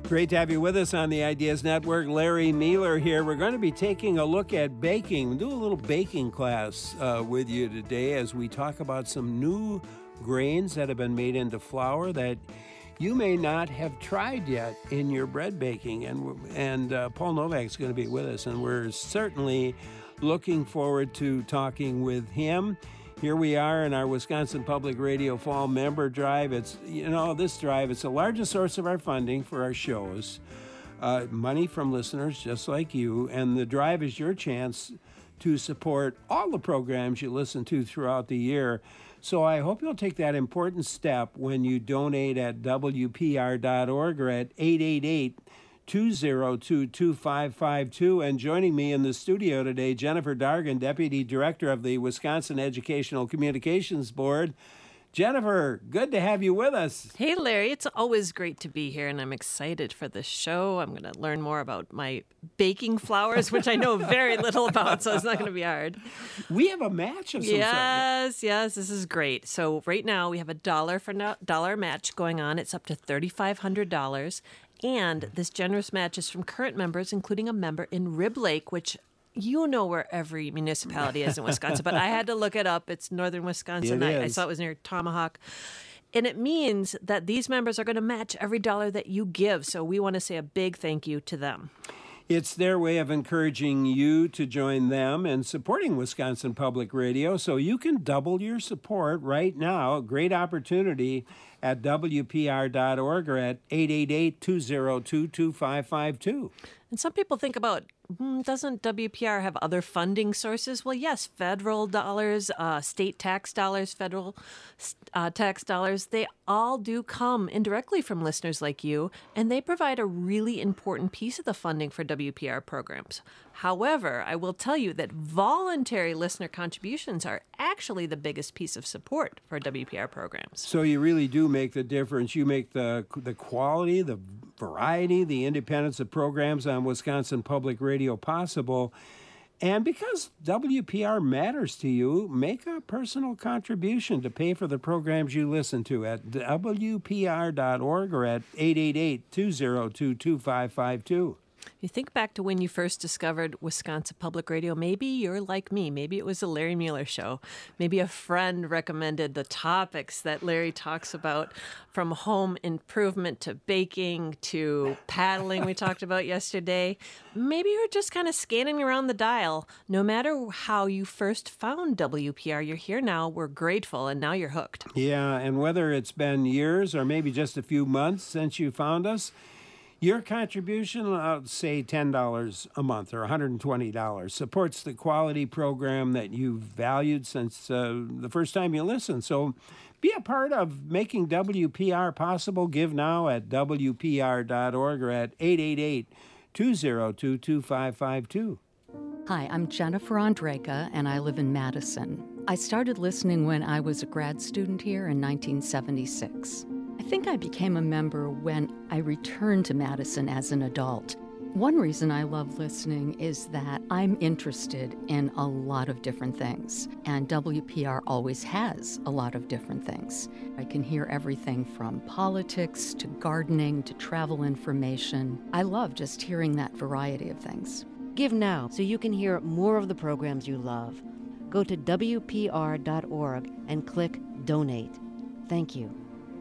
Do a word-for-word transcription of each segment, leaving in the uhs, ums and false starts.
Great to have you with us on the Ideas Network. Larry Mueller here. We're going to be taking a look at baking. We'll do a little baking class uh, with you today as we talk about some new grains that have been made into flour that you may not have tried yet in your bread baking. And, and uh, Paul Novak's going to be with us, and we're certainly looking forward to talking with him. Here we are in our Wisconsin Public Radio Fall Member Drive. It's, you know, this drive, it's the largest source of our funding for our shows. Uh, money from listeners just like you. And the drive is your chance to support all the programs you listen to throughout the year. So I hope you'll take that important step when you donate at W P R dot org or at eight eight eight, two oh two, two five five two. And joining me in the studio today, Jennifer Dargan, Deputy Director of the Wisconsin Educational Communications Board. Jennifer, good to have you with us. Hey, Larry. It's always great to be here, and I'm excited for this show. I'm going to learn more about my baking flours, which I know very little about, so it's not going to be hard. We have a match of some yes, sort. Yes, this is great. So right now we have a dollar for no- dollar match going on. It's up to three thousand five hundred dollars. And this generous match is from current members, including a member in Rib Lake, which you know where every municipality is in Wisconsin, but I had to look it up. It's northern Wisconsin. It I, I is. saw it was near Tomahawk. And it means that these members are going to match every dollar that you give. So we want to say a big thank you to them. It's their way of encouraging you to join them and supporting Wisconsin Public Radio, so you can double your support right now. A great opportunity at W P R dot org or at eight eight eight, two oh two, two five five two. And some people think about, hmm, doesn't W P R have other funding sources? Well, yes, federal dollars, uh, state tax dollars, federal uh, tax dollars, they all do come indirectly from listeners like you, and they provide a really important piece of the funding for W P R programs. However, I will tell you that voluntary listener contributions are actually the biggest piece of support for W P R programs. So you really do make the difference. You make the the quality, the variety, the independence of programs on Wisconsin Public Radio possible. And because W P R matters to you, make a personal contribution to pay for the programs you listen to at W P R dot org or at eight eight eight, two oh two, two five five two. You think back to when you first discovered Wisconsin Public Radio, maybe you're like me. Maybe it was the Larry Mueller Show. Maybe a friend recommended the topics that Larry talks about, from home improvement to baking to paddling we talked about yesterday. Maybe you're just kind of scanning around the dial. No matter how you first found W P R, you're here now. We're grateful, and now you're hooked. Yeah, and whether it's been years or maybe just a few months since you found us, your contribution, uh, say ten dollars a month or one hundred twenty dollars, supports the quality program that you've valued since uh, the first time you listened. So be a part of making W P R possible. Give now at W P R dot org or at eight eight eight, two oh two, two five five two. Hi, I'm Jennifer Andreka, and I live in Madison. I started listening when I was a grad student here in nineteen seventy-six. I think I became a member when I returned to Madison as an adult. One reason I love listening is that I'm interested in a lot of different things, and W P R always has a lot of different things. I can hear everything from politics to gardening to travel information. I love just hearing that variety of things. Give now so you can hear more of the programs you love. Go to W P R dot org and click Donate. Thank you.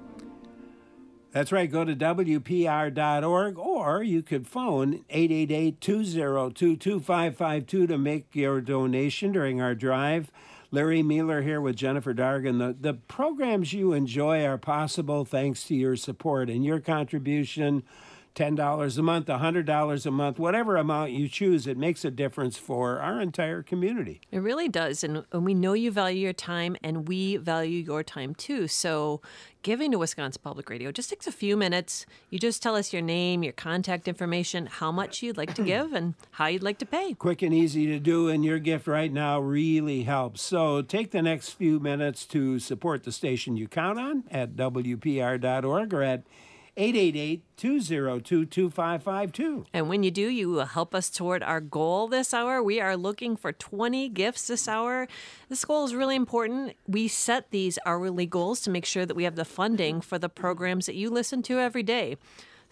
That's right. Go to W P R dot org, or you could phone eight eight eight, two oh two, two five five two to make your donation during our drive. Larry Mueller here with Jennifer Dargan. The, the programs you enjoy are possible thanks to your support and your contribution. ten dollars a month, one hundred dollars a month, whatever amount you choose, it makes a difference for our entire community. It really does. And, and we know you value your time, and we value your time too. So giving to Wisconsin Public Radio just takes a few minutes. You just tell us your name, your contact information, how much you'd like to give, and how you'd like to pay. Quick and easy to do, and your gift right now really helps. So take the next few minutes to support the station you count on at W P R dot org or at eight eight eight, two oh two, two five five two. And when you do, you will help us toward our goal this hour. We are looking for twenty gifts this hour. This goal is really important. We set these hourly goals to make sure that we have the funding for the programs that you listen to every day.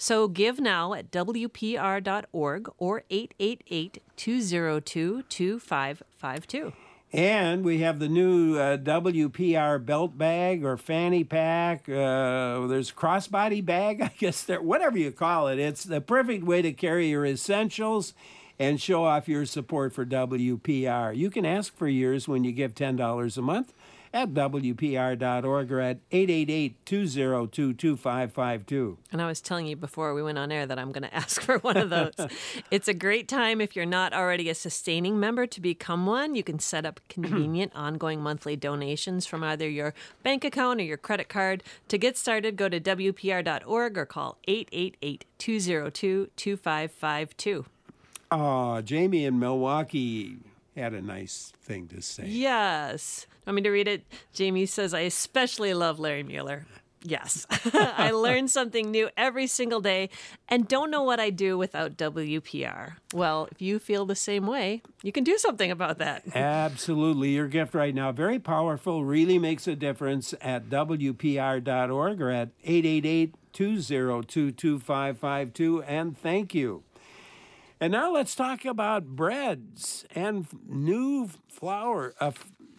So give now at W P R dot org or eight eight eight, two zero two, two five five two. And we have the new uh, W P R belt bag or fanny pack. Uh, there's crossbody bag, I guess, there, whatever you call it. It's the perfect way to carry your essentials and show off your support for W P R. You can ask for yours when you give ten dollars a month at W P R dot org or at eight eight eight, two zero two, two five five two. And I was telling you before we went on air that I'm going to ask for one of those. It's a great time if you're not already a sustaining member to become one. You can set up convenient ongoing monthly donations from either your bank account or your credit card. To get started, go to W P R dot org or call eight eight eight, two zero two, two five five two. Oh, Jamie in Milwaukee had a nice thing to say. Yes. Want me to read it? Jamie says, I especially love Larry Mueller. Yes. I learn something new every single day and don't know what I'd do without W P R. Well, if you feel the same way, you can do something about that. Absolutely. Your gift right now, very powerful, really makes a difference at W P R dot org or at eight eight eight, two zero two, two five five two. And thank you. And now let's talk about breads and new flour. Uh,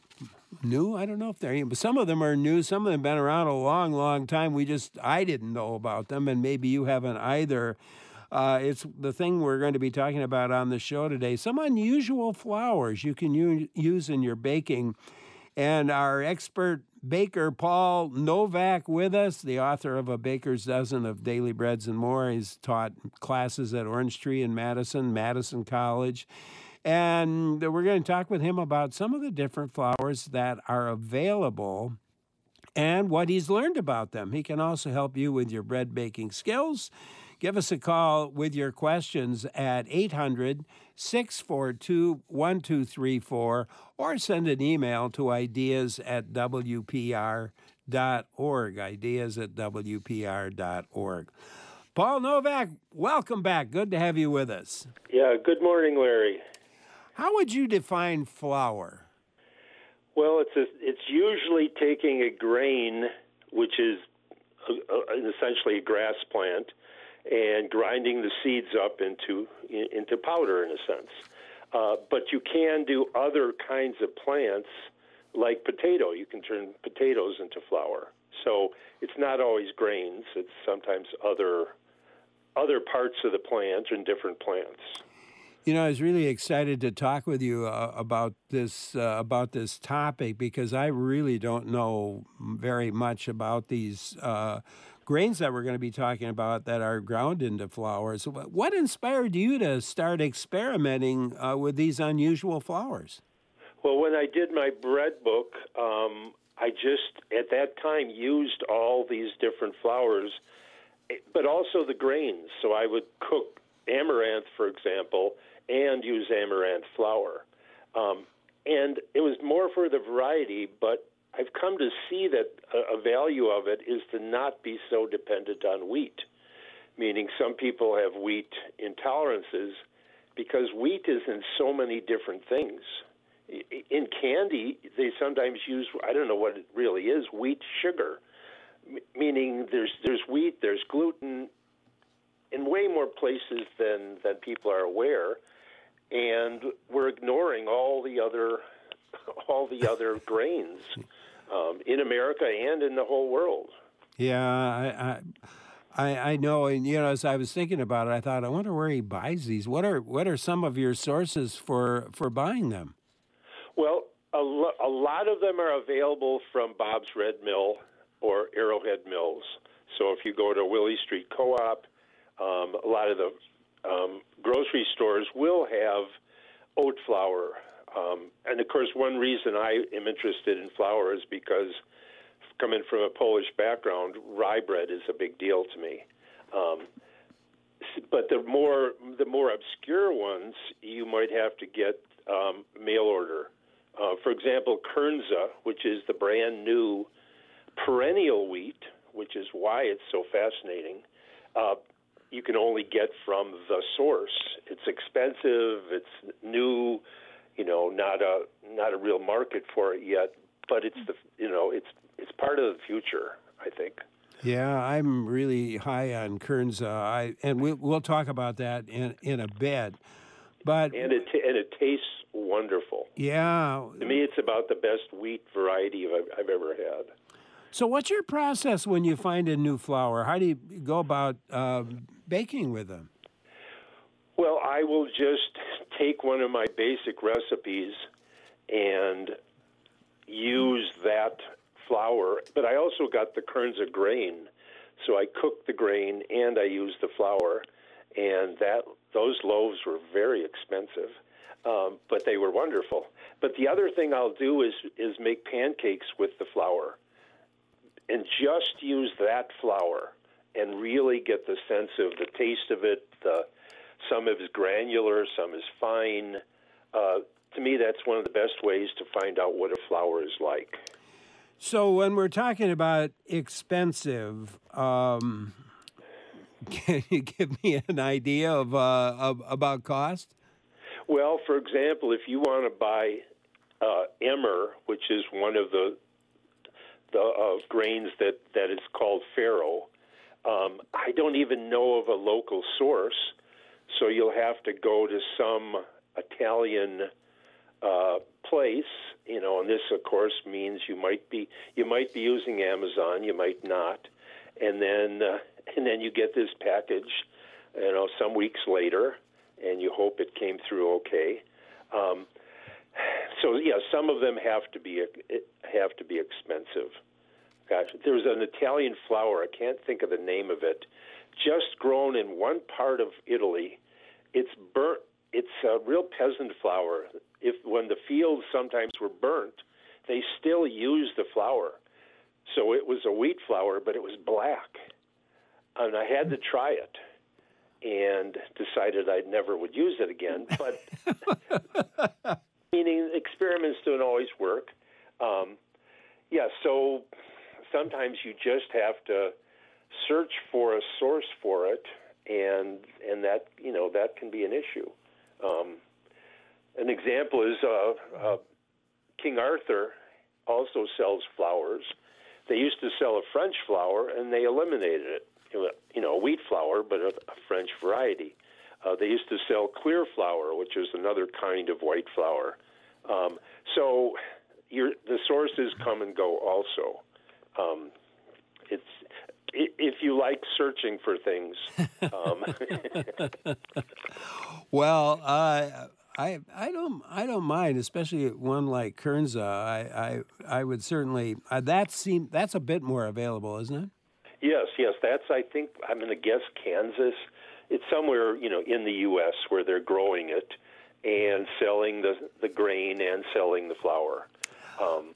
new? I don't know if they're, but some of them are new. Some of them have been around a long, long time. We just, I didn't know about them, and maybe you haven't either. Uh, it's the thing we're going to be talking about on the show today. Some unusual flours you can u- use in your baking. And our expert baker, Paul Novak, with us, the author of A Baker's Dozen of Daily Breads and More. He's taught classes at Orange Tree in Madison, Madison College. And we're going to talk with him about some of the different flours that are available and what he's learned about them. He can also help you with your bread baking skills. Give us a call with your questions at eight hundred, six four two, one two three four or send an email to ideas at W P R dot org, ideas at W P R dot org. Paul Novak, welcome back. Good to have you with us. Yeah, good morning, Larry. How would you define flour? Well, it's a, it's usually taking a grain, which is a, a, essentially a grass plant, and grinding the seeds up into into powder in a sense. Uh, but you can do other kinds of plants like potato. You can turn potatoes into flour. So it's not always grains. It's sometimes other other parts of the plant and different plants. You know, I was really excited to talk with you uh, about this uh, about this topic because I really don't know very much about these uh, grains that we're going to be talking about that are ground into flours. What inspired you to start experimenting uh, with these unusual flours? Well, when I did my bread book, um, I just at that time used all these different flours, but also the grains. So I would cook amaranth, for example, and use amaranth flour. Um, and it was more for the variety, but I've come to see that a, a value of it is to not be so dependent on wheat, meaning some people have wheat intolerances because wheat is in so many different things. In candy, they sometimes use, I don't know what it really is, wheat sugar, M- meaning there's there's wheat, there's gluten, in way more places than, than people are aware, and we're ignoring all the other all the other grains um, in America and in the whole world. Yeah, I, I I know, and you know, as I was thinking about it, I thought, I wonder where he buys these. What are what are some of your sources for, for buying them? Well, a, lo- a lot of them are available from Bob's Red Mill or Arrowhead Mills. So if you go to Willie Street Co-op, um, a lot of the um, grocery stores will have oat flour. Um, and, of course, one reason I am interested in flour is because coming from a Polish background, rye bread is a big deal to me. Um, but the more the more obscure ones, you might have to get um, mail order. Uh, for example, Kernza, which is the brand new perennial wheat, which is why it's so fascinating, uh, you can only get from the source. It's expensive. It's new. You know, not a not a real market for it yet. But it's the you know it's it's part of the future, I think. Yeah, I'm really high on Kernza, I, and we, we'll talk about that in, in a bit. But And it, and it tastes wonderful. Yeah. To me, it's about the best wheat variety I've, I've ever had. So what's your process when you find a new flour? How do you go about uh, baking with them? Well, I will just take one of my basic recipes and use that flour, but I also got the Kernza grain, so I cooked the grain and I used the flour, and that those loaves were very expensive, um, but they were wonderful. But the other thing I'll do is is make pancakes with the flour, and just use that flour, and really get the sense of the taste of it. The, some is granular, some is fine. Uh, to me, that's one of the best ways to find out what a flour is like. So when we're talking about expensive, um, can you give me an idea of, uh, of about cost? Well, for example, if you want to buy uh, emmer, which is one of the the uh, grains that, that is called farro, um, I don't even know of a local source, so you'll have to go to some Italian uh, place, you know, and this, of course, means you might be you might be using Amazon, you might not, and then uh, and then you get this package, you know, some weeks later, and you hope it came through okay. Um, so yeah, some of them have to be have to be expensive. Gosh, there's an Italian flour, I can't think of the name of it, just grown in one part of Italy. It's burnt. It's a real peasant flour. If when the fields sometimes were burnt, they still used the flour. So it was a wheat flour, but it was black. And I had to try it and decided I never would use it again. But meaning experiments don't always work. Um, yeah, so sometimes you just have to search for a source for it, and and that you know that can be an issue. Um, an example is uh, uh, King Arthur also sells flours. They used to sell a French flour, and they eliminated it. You know, a wheat flour, but a, a French variety. Uh, they used to sell clear flour, which is another kind of white flour. Um, so your, the sources come and go also. Um, it's if you like searching for things. Um. Well, uh, I I don't I don't mind, especially one like Kernza. I I, I would certainly uh, that seem that's a bit more available, isn't it? Yes, yes. That's I think I'm going to guess Kansas. It's somewhere you know in the U S where they're growing it and selling the the grain and selling the flour. Um,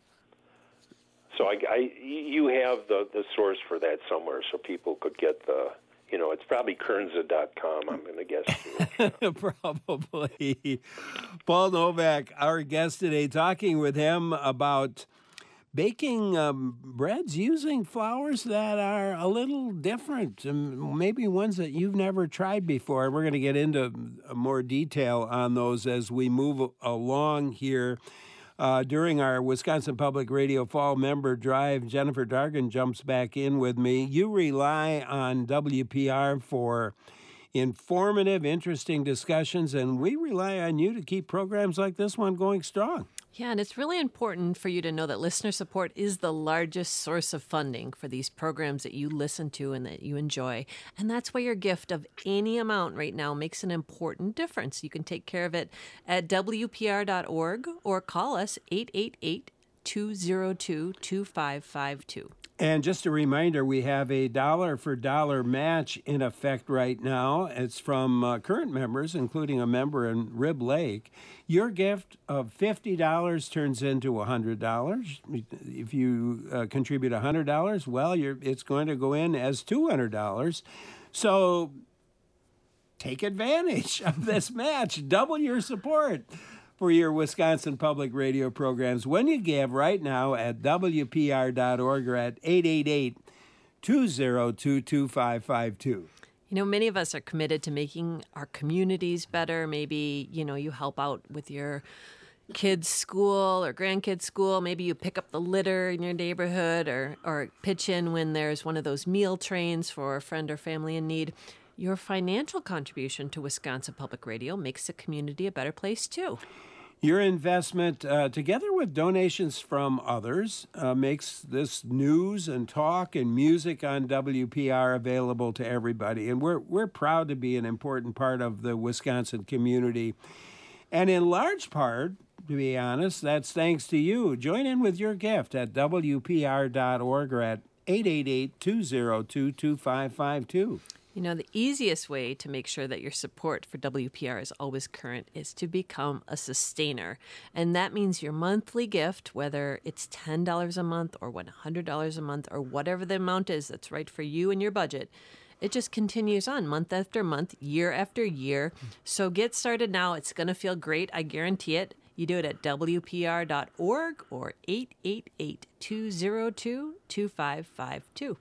so I, I, you have the, the source for that somewhere, so people could get the, you know, it's probably Kernza dot com, I'm going to guess. Too. Probably. Paul Novak, our guest today, talking with him about baking um, breads using flours that are a little different, and maybe ones that you've never tried before. We're going to get into more detail on those as we move along here. Uh, during our Wisconsin Public Radio Fall Member Drive, Jennifer Dargan jumps back in with me. You rely on W P R for informative, interesting discussions, and we rely on you to keep programs like this one going strong. Yeah, and it's really important for you to know that listener support is the largest source of funding for these programs that you listen to and that you enjoy. And that's why your gift of any amount right now makes an important difference. You can take care of it at W P R dot org or call us eight eight eight, two zero two, two five five two. And just a reminder, we have a dollar for dollar match in effect right now. It's from uh, current members, including a member in Rib Lake. Your gift of fifty dollars turns into one hundred dollars. If you uh, contribute one hundred dollars, well, you're, it's going to go in as two hundred dollars. So take advantage of this match. Double your support for your Wisconsin Public Radio programs when you give right now at W P R dot org or at eight eight eight, two zero two, two five five two. You know, many of us are committed to making our communities better. Maybe, you know, you help out with your kids' school or grandkids' school. Maybe you pick up the litter in your neighborhood or, or pitch in when there's one of those meal trains for a friend or family in need. Your financial contribution to Wisconsin Public Radio makes the community a better place, too. Your investment, uh, together with donations from others, uh, makes this news and talk and music on W P R available to everybody. And we're we're proud to be an important part of the Wisconsin community. And in large part, to be honest, that's thanks to you. Join in with your gift at W P R dot org or at eight eight eight, two zero two, two five five two. You know, the easiest way to make sure that your support for W P R is always current is to become a sustainer. And that means your monthly gift, whether it's ten dollars a month or one hundred dollars a month or whatever the amount is that's right for you and your budget, it just continues on month after month, year after year. So get started now. It's going to feel great. I guarantee it. You do it at W P R dot org or eight eight eight, two zero two, two five five two.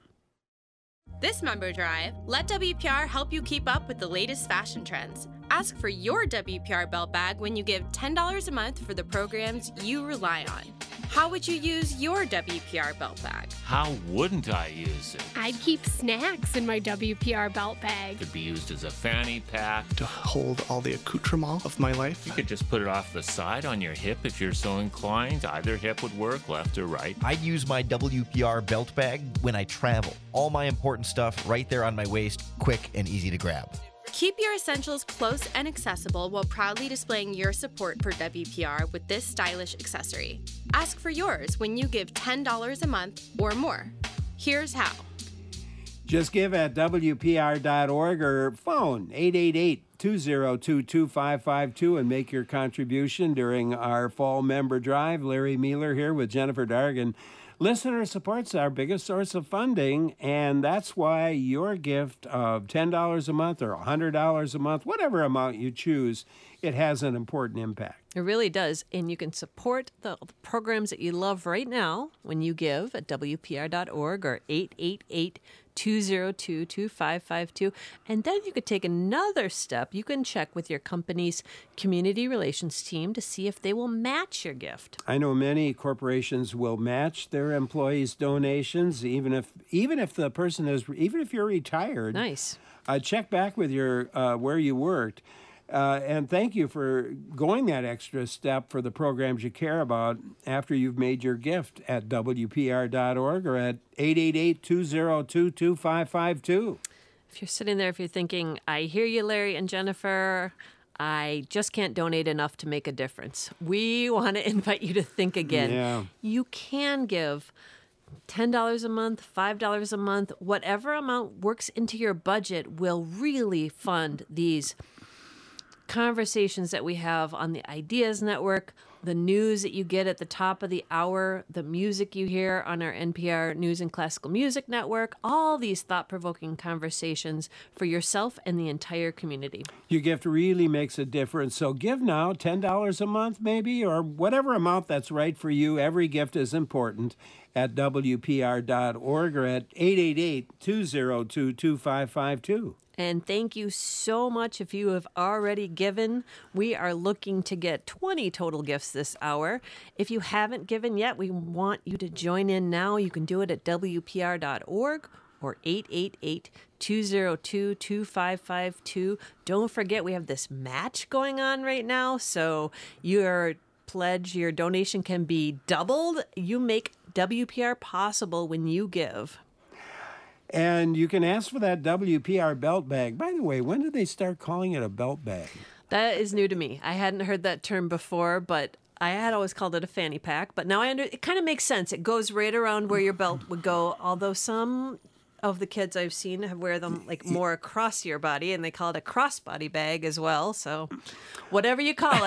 This member drive, let W P R help you keep up with the latest fashion trends. Ask for your W P R belt bag when you give ten dollars a month for the programs you rely on. How would you use your W P R belt bag? How wouldn't I use it? I'd keep snacks in my W P R belt bag. Could be used as a fanny pack. To hold all the accoutrement of my life. You could just put it off the side on your hip if you're so inclined. Either hip would work, left or right. I'd use my W P R belt bag when I travel. All my important stuff right there on my waist, quick and easy to grab. Keep your essentials close and accessible while proudly displaying your support for W P R with this stylish accessory. Ask for yours when you give ten dollars a month or more. Here's how. Just give at W P R dot org or phone eight eight eight, two zero two, two five five two and make your contribution during our fall member drive. Larry Mealer here with Jennifer Dargan. Listener support's our biggest source of funding, and that's why your gift of ten dollars a month or one hundred dollars a month, whatever amount you choose, it has an important impact. It really does. And you can support the programs that you love right now when you give at W P R dot org or eight eight eight, two zero two, two five five two. And then you could take another step. You can check with your company's community relations team to see if they will match your gift. I know many corporations will match their employees' donations, even if even if the person is even if you're retired. Nice. Uh, check back with your uh, where you worked. Uh, and thank you for going that extra step for the programs you care about after you've made your gift at W P R dot org or at eight eight eight, two zero two, two five five two. If you're sitting there, if you're thinking, I hear you, Larry and Jennifer, I just can't donate enough to make a difference, we want to invite you to think again. Yeah. You can give ten dollars a month, five dollars a month, whatever amount works into your budget will really fund these conversations that we have on the Ideas Network, the news that you get at the top of the hour, the music you hear on our N P R News and Classical Music Network, all these thought-provoking conversations for yourself and the entire community. Your gift really makes a difference. So give now, ten dollars a month maybe, or whatever amount that's right for you. Every gift is important at W P R dot org or at eight eight eight, two zero two, two five five two. And thank you so much if you have already given. We are looking to get twenty total gifts this hour. If you haven't given yet, we want you to join in now. You can do it at W P R dot org or eight eight eight, two zero two, two five five two. Don't forget, we have this match going on right now. So your pledge, your donation can be doubled. You make W P R possible when you give. And you can ask for that W P R belt bag. By the way, when did they start calling it a belt bag? That is new to me. I hadn't heard that term before, but I had always called it a fanny pack. But now I under, it kind of makes sense. It goes right around where your belt would go, although some of the kids I've seen have wear them like more across your body, and they call it a crossbody bag as well. So whatever you call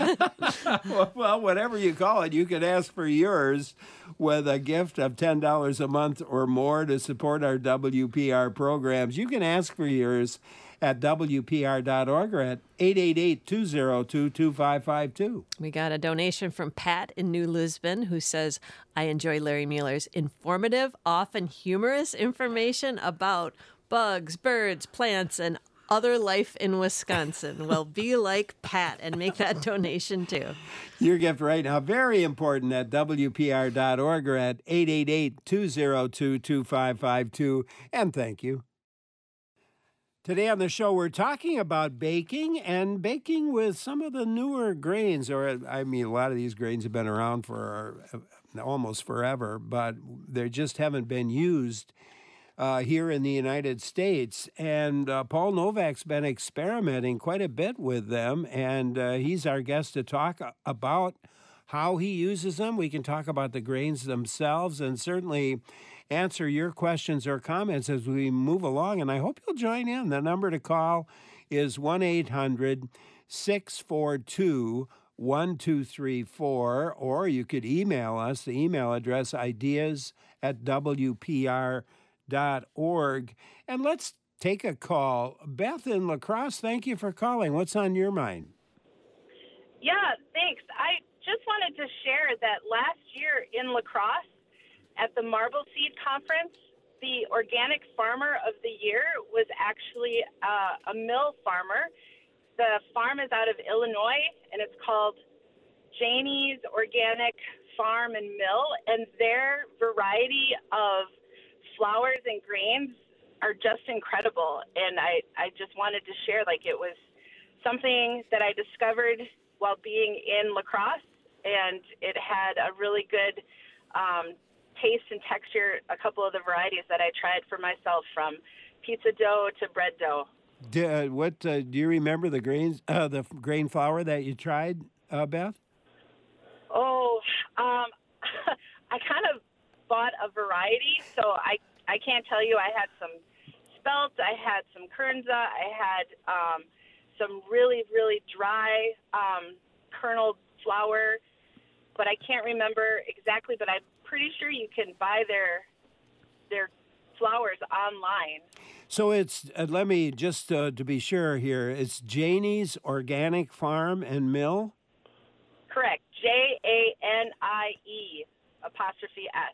it. Well, whatever you call it, you can ask for yours with a gift of ten dollars a month or more to support our W P R programs. You can ask for yours at W P R dot org or at eight eight eight, two zero two, two five five two. We got a donation from Pat in New Lisbon who says, I enjoy Larry Mueller's informative, often humorous information about bugs, birds, plants, and other life in Wisconsin. Well, be like Pat and make that donation too. Your gift right now, very important, at W P R dot org or at eight eight eight, two oh two, two five five two. And thank you. Today on the show, we're talking about baking and baking with some of the newer grains. Or, I mean, a lot of these grains have been around for almost forever, but they just haven't been used uh, here in the United States. And uh, Paul Novak's been experimenting quite a bit with them, and uh, he's our guest to talk about how he uses them. We can talk about the grains themselves and certainly answer your questions or comments as we move along, and I hope you'll join in. The number to call is one eight hundred, six four two, one two three four, or you could email us. The email address, ideas at W P R dot org. And let's take a call. Beth in La Crosse, thank you for calling. What's on your mind? Yeah, thanks. I just wanted to share that last year in La Crosse, at the Marble Seed Conference, the Organic Farmer of the Year was actually uh, a mill farmer. The farm is out of Illinois, and it's called Janie's Organic Farm and Mill, and their variety of flours and grains are just incredible. And I, I just wanted to share, like, it was something that I discovered while being in La Crosse, and it had a really good um, taste and texture, a couple of the varieties that I tried for myself, from pizza dough to bread dough. Do, uh, what uh, do you remember the grains, uh, the grain flour that you tried, uh, Beth? Oh, um, I kind of bought a variety, so I I can't tell you. I had some spelt, I had some kernza, I had um, some really really dry um, kerneled flour, but I can't remember exactly. But I'm pretty sure you can buy their their flours online. So it's, uh, let me just uh, to be sure here, it's Janie's Organic Farm and Mill? Correct. J A N I E apostrophe S.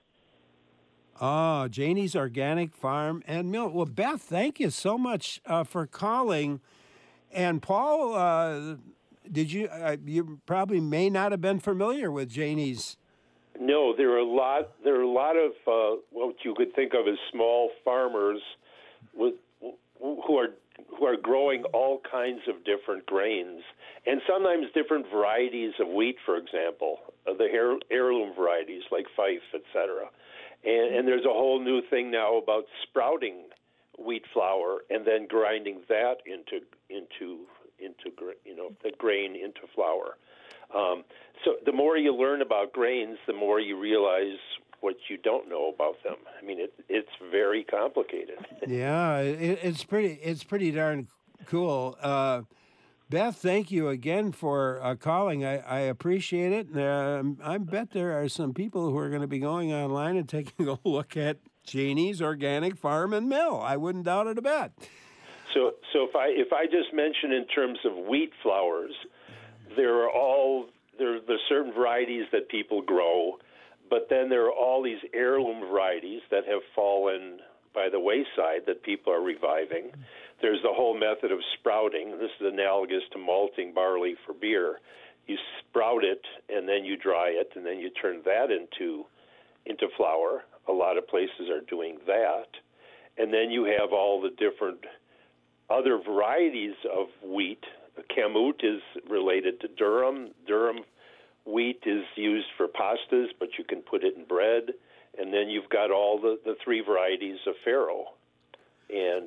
Oh, Janie's Organic Farm and Mill. Well, Beth, thank you so much uh, for calling. And Paul, uh, did you, uh, you probably may not have been familiar with Janie's. No, there are a lot. There are a lot of uh, what you could think of as small farmers with who are who are growing all kinds of different grains, and sometimes different varieties of wheat. For example, uh, the heir, heirloom varieties like Fife, et cetera. And, and there's a whole new thing now about sprouting wheat flour and then grinding that into into into you know the grain into flour. Um, so the more you learn about grains, the more you realize what you don't know about them. I mean, it, it's very complicated. Yeah, it, it's pretty. It's pretty darn cool. Uh, Beth, thank you again for uh, calling. I, I appreciate it. Uh, I bet there are some people who are going to be going online and taking a look at Janie's Organic Farm and Mill. I wouldn't doubt it a bit. So, so if I if I just mention in terms of wheat flours, there are all there there's certain varieties that people grow, but then there are all these heirloom varieties that have fallen by the wayside that people are reviving. There's the whole method of sprouting. This is analogous to malting barley for beer. You sprout it, and then you dry it, and then you turn that into into flour. A lot of places are doing that. And then you have all the different other varieties of wheat. Kamut is related to durum. Durum wheat is used for pastas, but you can put it in bread. And then you've got all the, the three varieties of farro. And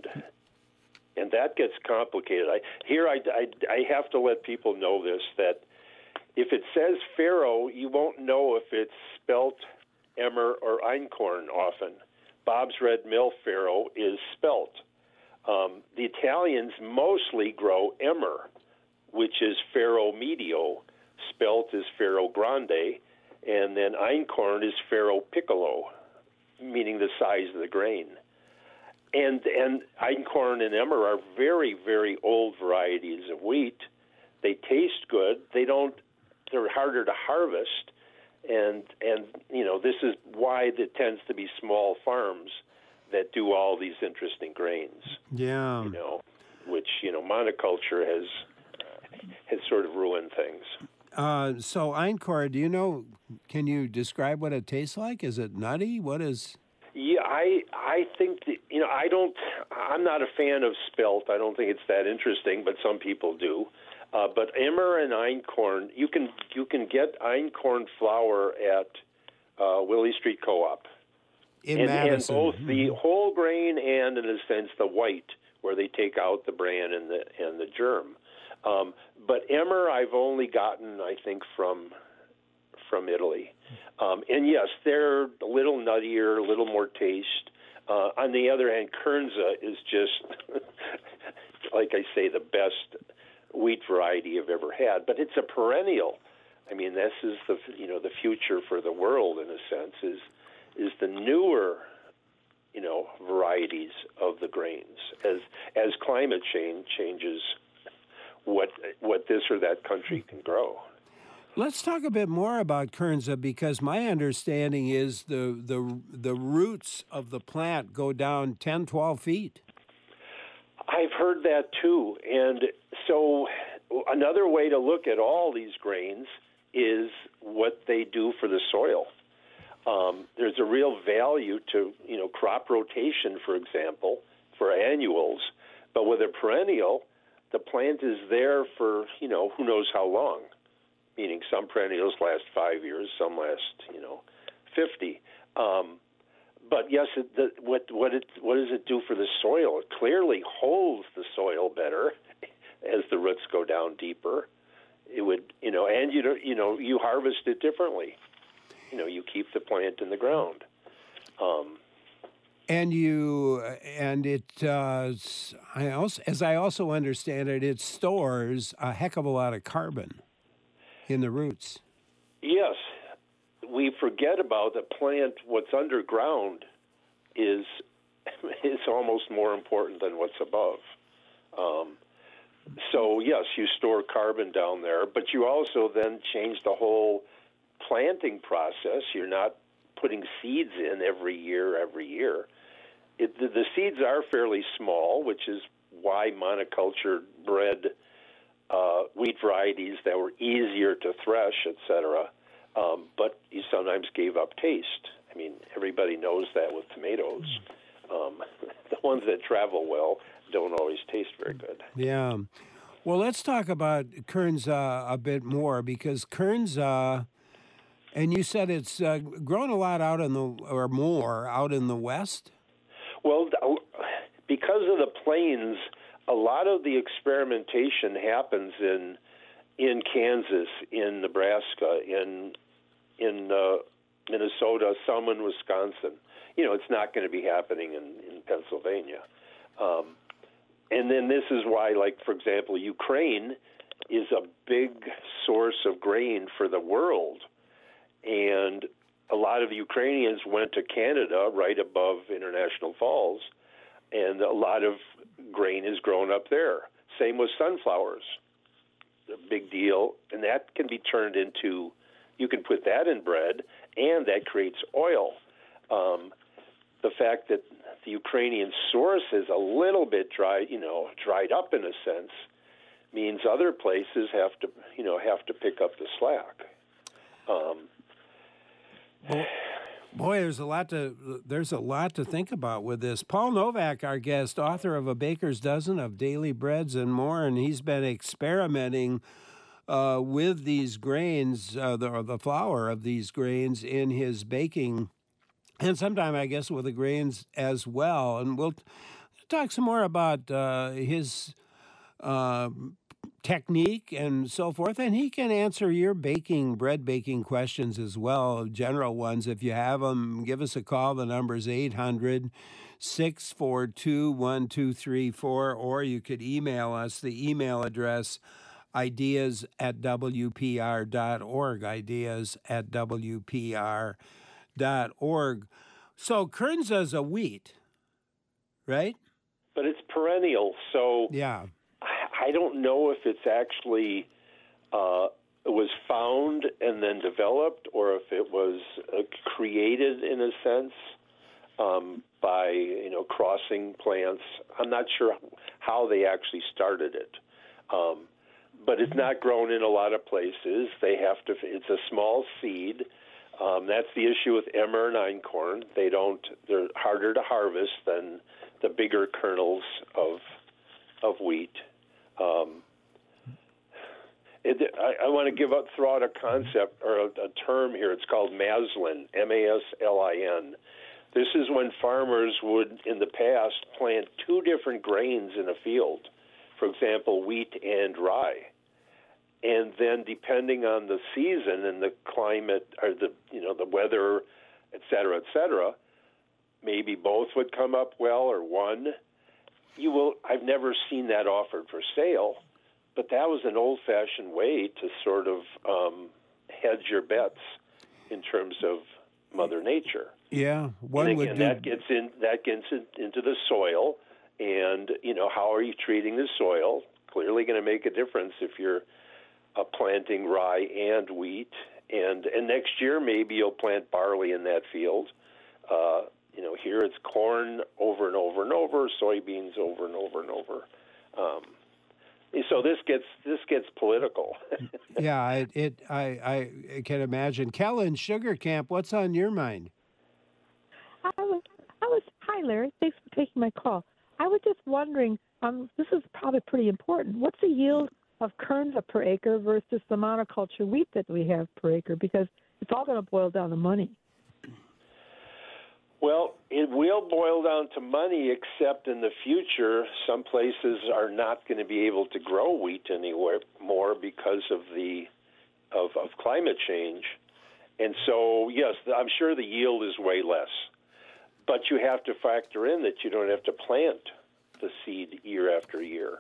and that gets complicated. I, here I, I, I have to let people know this, that if it says farro, you won't know if it's spelt emmer or einkorn often. Bob's Red Mill farro is spelt. Um, the Italians mostly grow emmer, which is farro medio. Spelt is farro grande, and then einkorn is farro piccolo, meaning the size of the grain. And and einkorn and emmer are very, very old varieties of wheat. They taste good. They don't. They're harder to harvest, and and you know this is why it tends to be small farms that do all these interesting grains. Yeah. You know. which, you know, monoculture has has sort of ruined things. Uh, so Einkorn, do you know? Can you describe what it tastes like? Is it nutty? What is? Yeah, I I think that, you know, I don't. I'm not a fan of spelt. I don't think it's that interesting, but some people do. Uh, but Emmer and Einkorn, you can you can get Einkorn flour at uh, Willie Street Co-op. In and, Madison. and both mm-hmm. the whole grain and, in a sense, the white, where they take out the bran and the and the germ. Um, but Emmer, I've only gotten, I think, from from Italy. Um, and yes, they're a little nuttier, a little more taste. Uh, on the other hand, Kernza is just, like I say, the best wheat variety I've ever had. But it's a perennial. I mean, this is the you know the future for the world in a sense. Is is the newer, you know, varieties of the grains as as climate change changes what what this or that country can grow. Let's talk a bit more about Kernza, because my understanding is the the the roots of the plant go down ten, twelve feet. I've heard that too. And so another way to look at all these grains is what they do for the soil. Um, there's a real value to, you know, crop rotation, for example, for annuals. But with a perennial, the plant is there for, you know, who knows how long. Meaning some perennials last five years, some last, you know, fifty. Um, but yes, it, the, what what it what does it do for the soil? It clearly holds the soil better as the roots go down deeper. It would, you know, and you know, you know, you harvest it differently. You know, you keep the plant in the ground. Um, and you and it, uh, I also, as I also understand it, it stores a heck of a lot of carbon in the roots. Yes. We forget about the plant. What's underground is is almost more important than what's above. Um, so, yes, you store carbon down there, but you also then change the whole planting process. You're not putting seeds in every year, every year. It, the, the seeds are fairly small, which is why monoculture bred uh, wheat varieties that were easier to thresh, et cetera, um, but you sometimes gave up taste. I mean, everybody knows that with tomatoes. Um, the ones that travel well don't always taste very good. Yeah. Well, let's talk about Kernza a bit more, because Kernza, and you said it's uh, grown a lot out in the, or more, out in the West? Well, because of the plains, a lot of the experimentation happens in in Kansas, in Nebraska, in in uh, Minnesota, some in Wisconsin. You know, it's not going to be happening in, in Pennsylvania. Um, and then this is why, like, for example, Ukraine is a big source of grain for the world. And a lot of Ukrainians went to Canada right above International Falls, and a lot of grain is grown up there. Same with sunflowers. A big deal. And that can be turned into, you can put that in bread, and that creates oil. Um, the fact that the Ukrainian source is a little bit dry, you know, dried up in a sense, means other places have to, you know, have to pick up the slack. Um, Boy, boy, there's a lot to there's a lot to think about with this. Paul Novak, our guest, author of A Baker's Dozen of Daily Breads and more, and he's been experimenting uh, with these grains, uh, the, or the flour of these grains in his baking, and sometime, I guess, with the grains as well. And we'll talk some more about uh, his uh, technique and so forth, and he can answer your baking, bread baking questions as well, general ones. If you have them, give us a call. The number is eight hundred, six four two, one two three four, or you could email us. The email address, ideas at w p r dot org, ideas at w p r dot org. So Kernza's a wheat, right? But it's perennial, so yeah. I don't know if it's actually uh, it was found and then developed, or if it was uh, created in a sense um, by you know crossing plants. I'm not sure how they actually started it. Um, but it's not grown in a lot of places. They have to. It's a small seed. Um, that's the issue with emmer and einkorn. They don't. They're harder to harvest than the bigger kernels of of wheat. Um, it, I, I want to give up, throw out a concept or a, a term here. It's called maslin, M A S L I N. This is when farmers would, in the past, plant two different grains in a field. For example, wheat and rye. And then, depending on the season and the climate, or the you know the weather, et cetera, et cetera, maybe both would come up well, or one. You will. I've never seen that offered for sale, but that was an old-fashioned way to sort of um, hedge your bets in terms of Mother Nature. Yeah, one and again, would do... that gets in. That gets in, into the soil, and you know how are you treating the soil? Clearly, going to make a difference if you're uh, planting rye and wheat, and and next year maybe you'll plant barley in that field. Uh, you know, here it's corn over and over and over, soybeans over and over and over. Um, so this gets this gets political. yeah, it, it I I can imagine. Kellen, Sugar Camp, what's on your mind? I was, I was. Hi, Larry. Thanks for taking my call. I was just wondering. Um, this is probably pretty important. What's the yield of kernza per acre versus the monoculture wheat that we have per acre? Because it's all going to boil down to money. Well, it will boil down to money, except in the future, some places are not going to be able to grow wheat anywhere more because of the of, of climate change. And so, yes, I'm sure the yield is way less. But you have to factor in that you don't have to plant the seed year after year.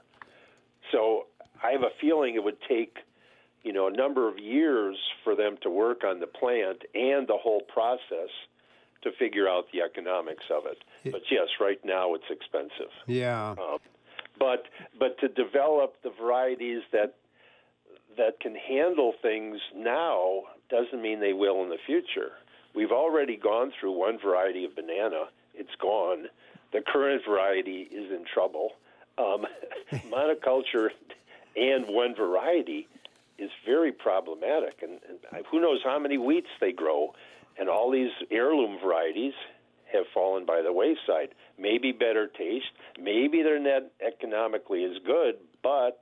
So I have a feeling it would take, you know, a number of years for them to work on the plant and the whole process to figure out the economics of it. But yes, right now it's expensive. Yeah. Um, but but to develop the varieties that that can handle things now doesn't mean they will in the future. We've already gone through one variety of banana. It's gone. The current variety is in trouble. Um, monoculture and one variety is very problematic. And, and who knows how many wheats they grow. And all these heirloom varieties have fallen by the wayside. Maybe better taste. Maybe they're not economically as good, but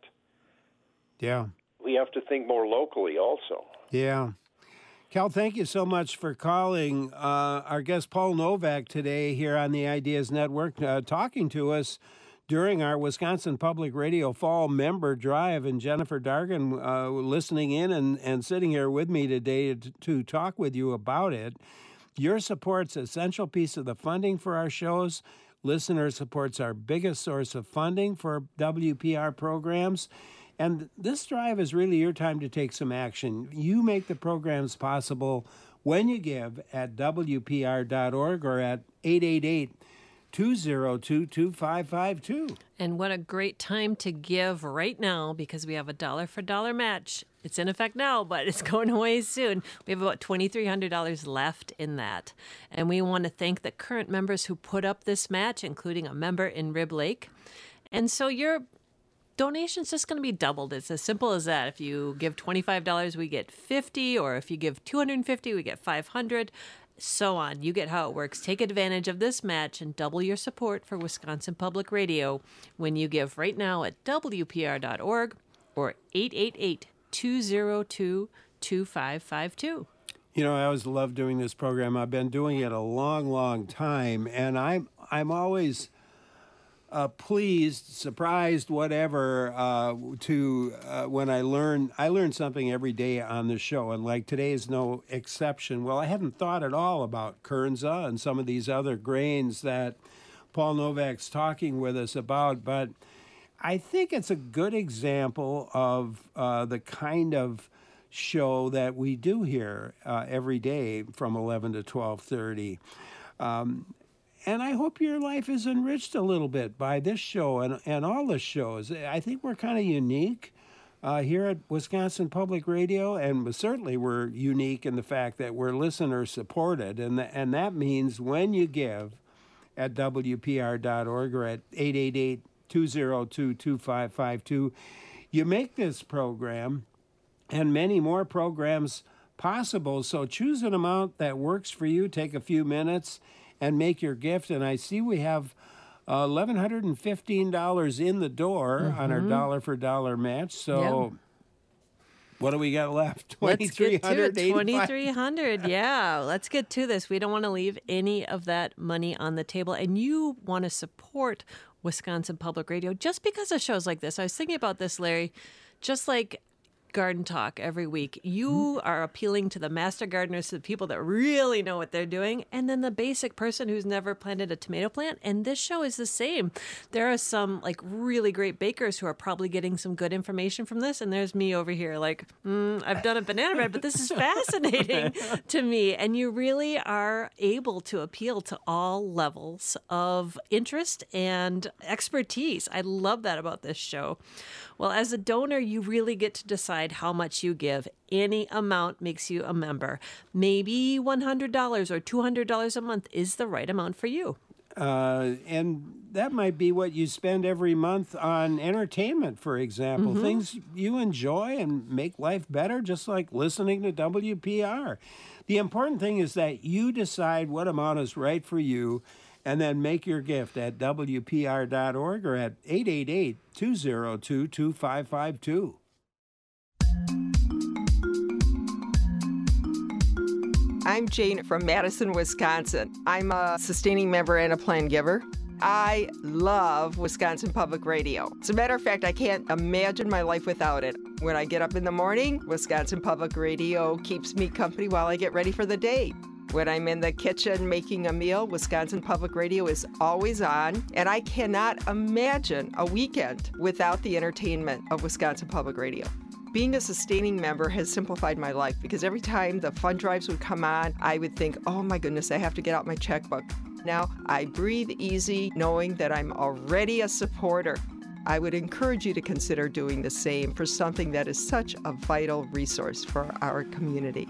yeah, we have to think more locally also. Yeah. Cal, thank you so much for calling. Uh, our guest, Paul Novak, today here on the Ideas Network, uh, talking to us during our Wisconsin Public Radio Fall Member Drive, and Jennifer Dargan uh, listening in and, and sitting here with me today to, to talk with you about it. Your support's an essential piece of the funding for our shows. Listener support's our biggest source of funding for W P R programs. And this drive is really your time to take some action. You make the programs possible when you give at W P R dot org or at eight eight eight, two zero two, two five five two. And what a great time to give right now, because we have a dollar for dollar match. It's in effect now, but it's going away soon. We have about two thousand three hundred dollars left in that. And we want to thank the current members who put up this match, including a member in Rib Lake. And so your donation's just going to be doubled. It's as simple as that. If you give twenty-five dollars, we get fifty dollars, or if you give two hundred fifty dollars, we get five hundred dollars. So on. You get how it works. Take advantage of this match and double your support for Wisconsin Public Radio when you give right now at W P R dot org or eight eight eight, two zero two, two five five two. You know, I always love doing this program. I've been doing it a long, long time, and I'm I'm always uh, pleased, surprised, whatever, uh, to uh, when I learn, I learn something every day on the show, and like today is no exception. Well, I hadn't thought at all about kernza and some of these other grains that Paul Novak's talking with us about, but I think it's a good example of uh, the kind of show that we do here uh, every day from eleven to twelve thirty. Um, And I hope your life is enriched a little bit by this show and, and all the shows. I think we're kind of unique uh, here at Wisconsin Public Radio, and certainly we're unique in the fact that we're listener-supported, and, the, and that means when you give at W P R dot org or at eight eight eight, two oh two, two five five two. You make this program and many more programs possible, so choose an amount that works for you. Take a few minutes and make your gift. And I see we have uh, one thousand one hundred fifteen dollars in the door mm-hmm. on our dollar for dollar match. So yep. What do we got left? twenty-three hundred. twenty-three hundred. Yeah, let's get to this. We don't want to leave any of that money on the table. And you want to support Wisconsin Public Radio just because of shows like this. I was thinking about this, Larry, just like Garden Talk every week. You mm-hmm. are appealing to the master gardeners, to the people that really know what they're doing, and then the basic person who's never planted a tomato plant. And this show is the same. There are some like really great bakers who are probably getting some good information from this, and there's me over here like, mm, I've done a banana bread, but this is fascinating to me. And you really are able to appeal to all levels of interest and expertise. I love that about this show. Well, as a donor, you really get to decide how much you give. Any amount makes you a member. Maybe one hundred dollars or two hundred dollars a month is the right amount for you. Uh, and that might be what you spend every month on entertainment, for example. Mm-hmm. Things you enjoy and make life better, just like listening to W P R. The important thing is that you decide what amount is right for you, and then make your gift at W P R dot org or at eight eight eight, two oh two, two five five two. I'm Jane from Madison, Wisconsin. I'm a sustaining member and a plan giver. I love Wisconsin Public Radio. As a matter of fact, I can't imagine my life without it. When I get up in the morning, Wisconsin Public Radio keeps me company while I get ready for the day. When I'm in the kitchen making a meal, Wisconsin Public Radio is always on, and I cannot imagine a weekend without the entertainment of Wisconsin Public Radio. Being a sustaining member has simplified my life because every time the fund drives would come on, I would think, oh my goodness, I have to get out my checkbook. Now I breathe easy knowing that I'm already a supporter. I would encourage you to consider doing the same for something that is such a vital resource for our community.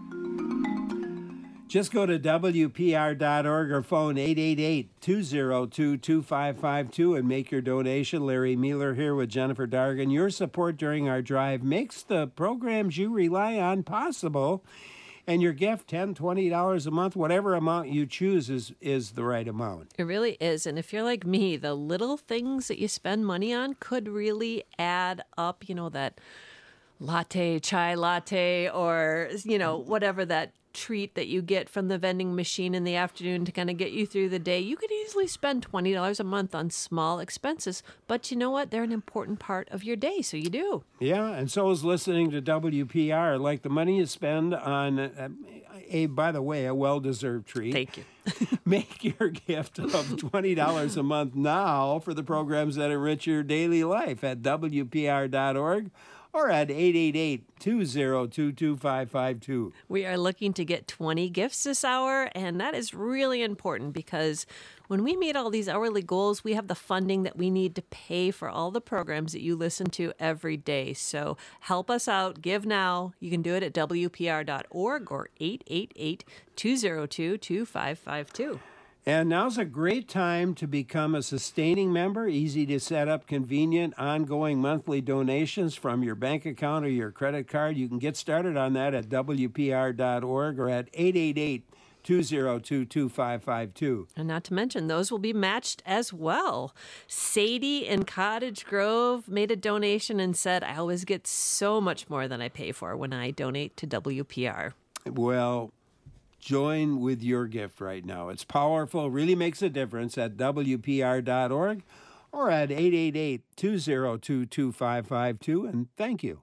Just go to W P R dot org or phone eight eight eight, two oh two, two five five two and make your donation. Larry Mueller here with Jennifer Dargan. Your support during our drive makes the programs you rely on possible. And your gift, ten dollars, twenty dollars a month, whatever amount you choose is, is the right amount. It really is. And if you're like me, the little things that you spend money on could really add up. You know, that latte, chai latte, or, you know, whatever that treat that you get from the vending machine in the afternoon to kind of get you through the day. You could easily spend twenty dollars a month on small expenses, but you know what? They're an important part of your day, so you do. Yeah, and so is listening to W P R. Like the money you spend on, a, a by the way, a well-deserved treat. Thank you. Make your gift of twenty dollars a month now for the programs that enrich your daily life at W P R dot org. Or at eight eight eight, two oh two, two five five two. We are looking to get twenty gifts this hour, and that is really important because when we meet all these hourly goals, we have the funding that we need to pay for all the programs that you listen to every day. So help us out. Give now. You can do it at W P R dot org or eight eight eight, two oh two, two five five two. And now's a great time to become a sustaining member. Easy to set up, convenient, ongoing monthly donations from your bank account or your credit card. You can get started on that at W P R dot org or at eight eight eight, two oh two, two five five two. And not to mention, those will be matched as well. Sadie in Cottage Grove made a donation and said, I always get so much more than I pay for when I donate to W P R. Well, join with your gift right now. It's powerful, really makes a difference at W P R dot org or at eight eight eight, two oh two, two five five two. And thank you.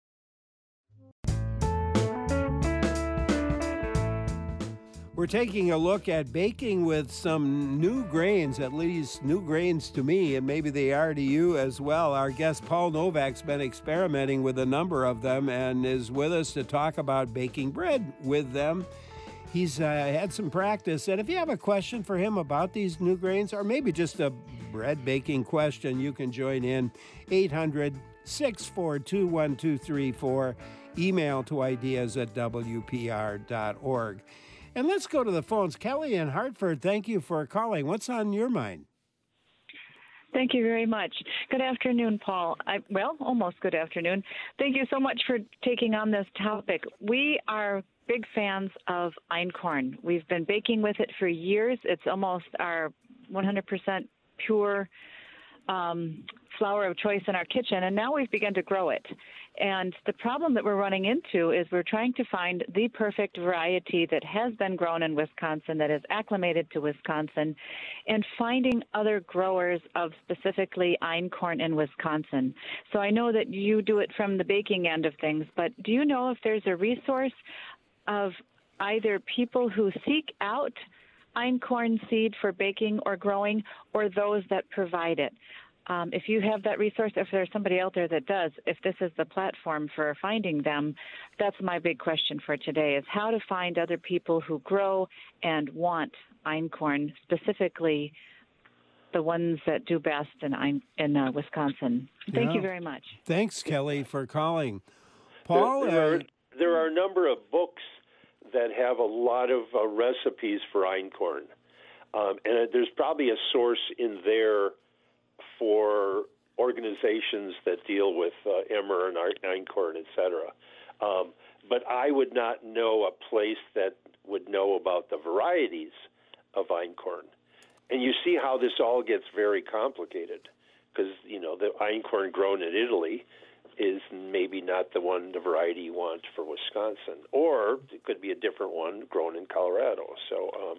We're taking a look at baking with some new grains, at least new grains to me, and maybe they are to you as well. Our guest Paul Novak's been experimenting with a number of them and is with us to talk about baking bread with them. He's uh, had some practice, and if you have a question for him about these new grains, or maybe just a bread baking question, you can join in eight hundred, six four two, one two three four, email to ideas at W P R dot org. And let's go to the phones. Kelly in Hartford, thank you for calling. What's on your mind? Thank you very much. Good afternoon, Paul. I, well, almost good afternoon. Thank you so much for taking on this topic. We are big fans of einkorn. We've been baking with it for years. It's almost our one hundred percent pure um, flour of choice in our kitchen, and now we've begun to grow it. And the problem that we're running into is we're trying to find the perfect variety that has been grown in Wisconsin, that is acclimated to Wisconsin, and finding other growers of specifically einkorn in Wisconsin. So I know that you do it from the baking end of things, but do you know if there's a resource of either people who seek out einkorn seed for baking or growing, or those that provide it? Um, if you have that resource, if there's somebody out there that does, if this is the platform for finding them, that's my big question for today, is how to find other people who grow and want einkorn, specifically the ones that do best in, in uh, Wisconsin. Thank Yeah. you very much. Thanks, Kelly, for calling. Paul? There, there, uh, are, there are a number of books that have a lot of uh, recipes for einkorn. Um, and uh, there's probably a source in there for organizations that deal with uh, emmer and einkorn, et cetera. Um, but I would not know a place that would know about the varieties of einkorn. And you see how this all gets very complicated, because, you know, the einkorn grown in Italy is maybe not the one, the variety you want for Wisconsin. Or it could be a different one grown in Colorado. So um,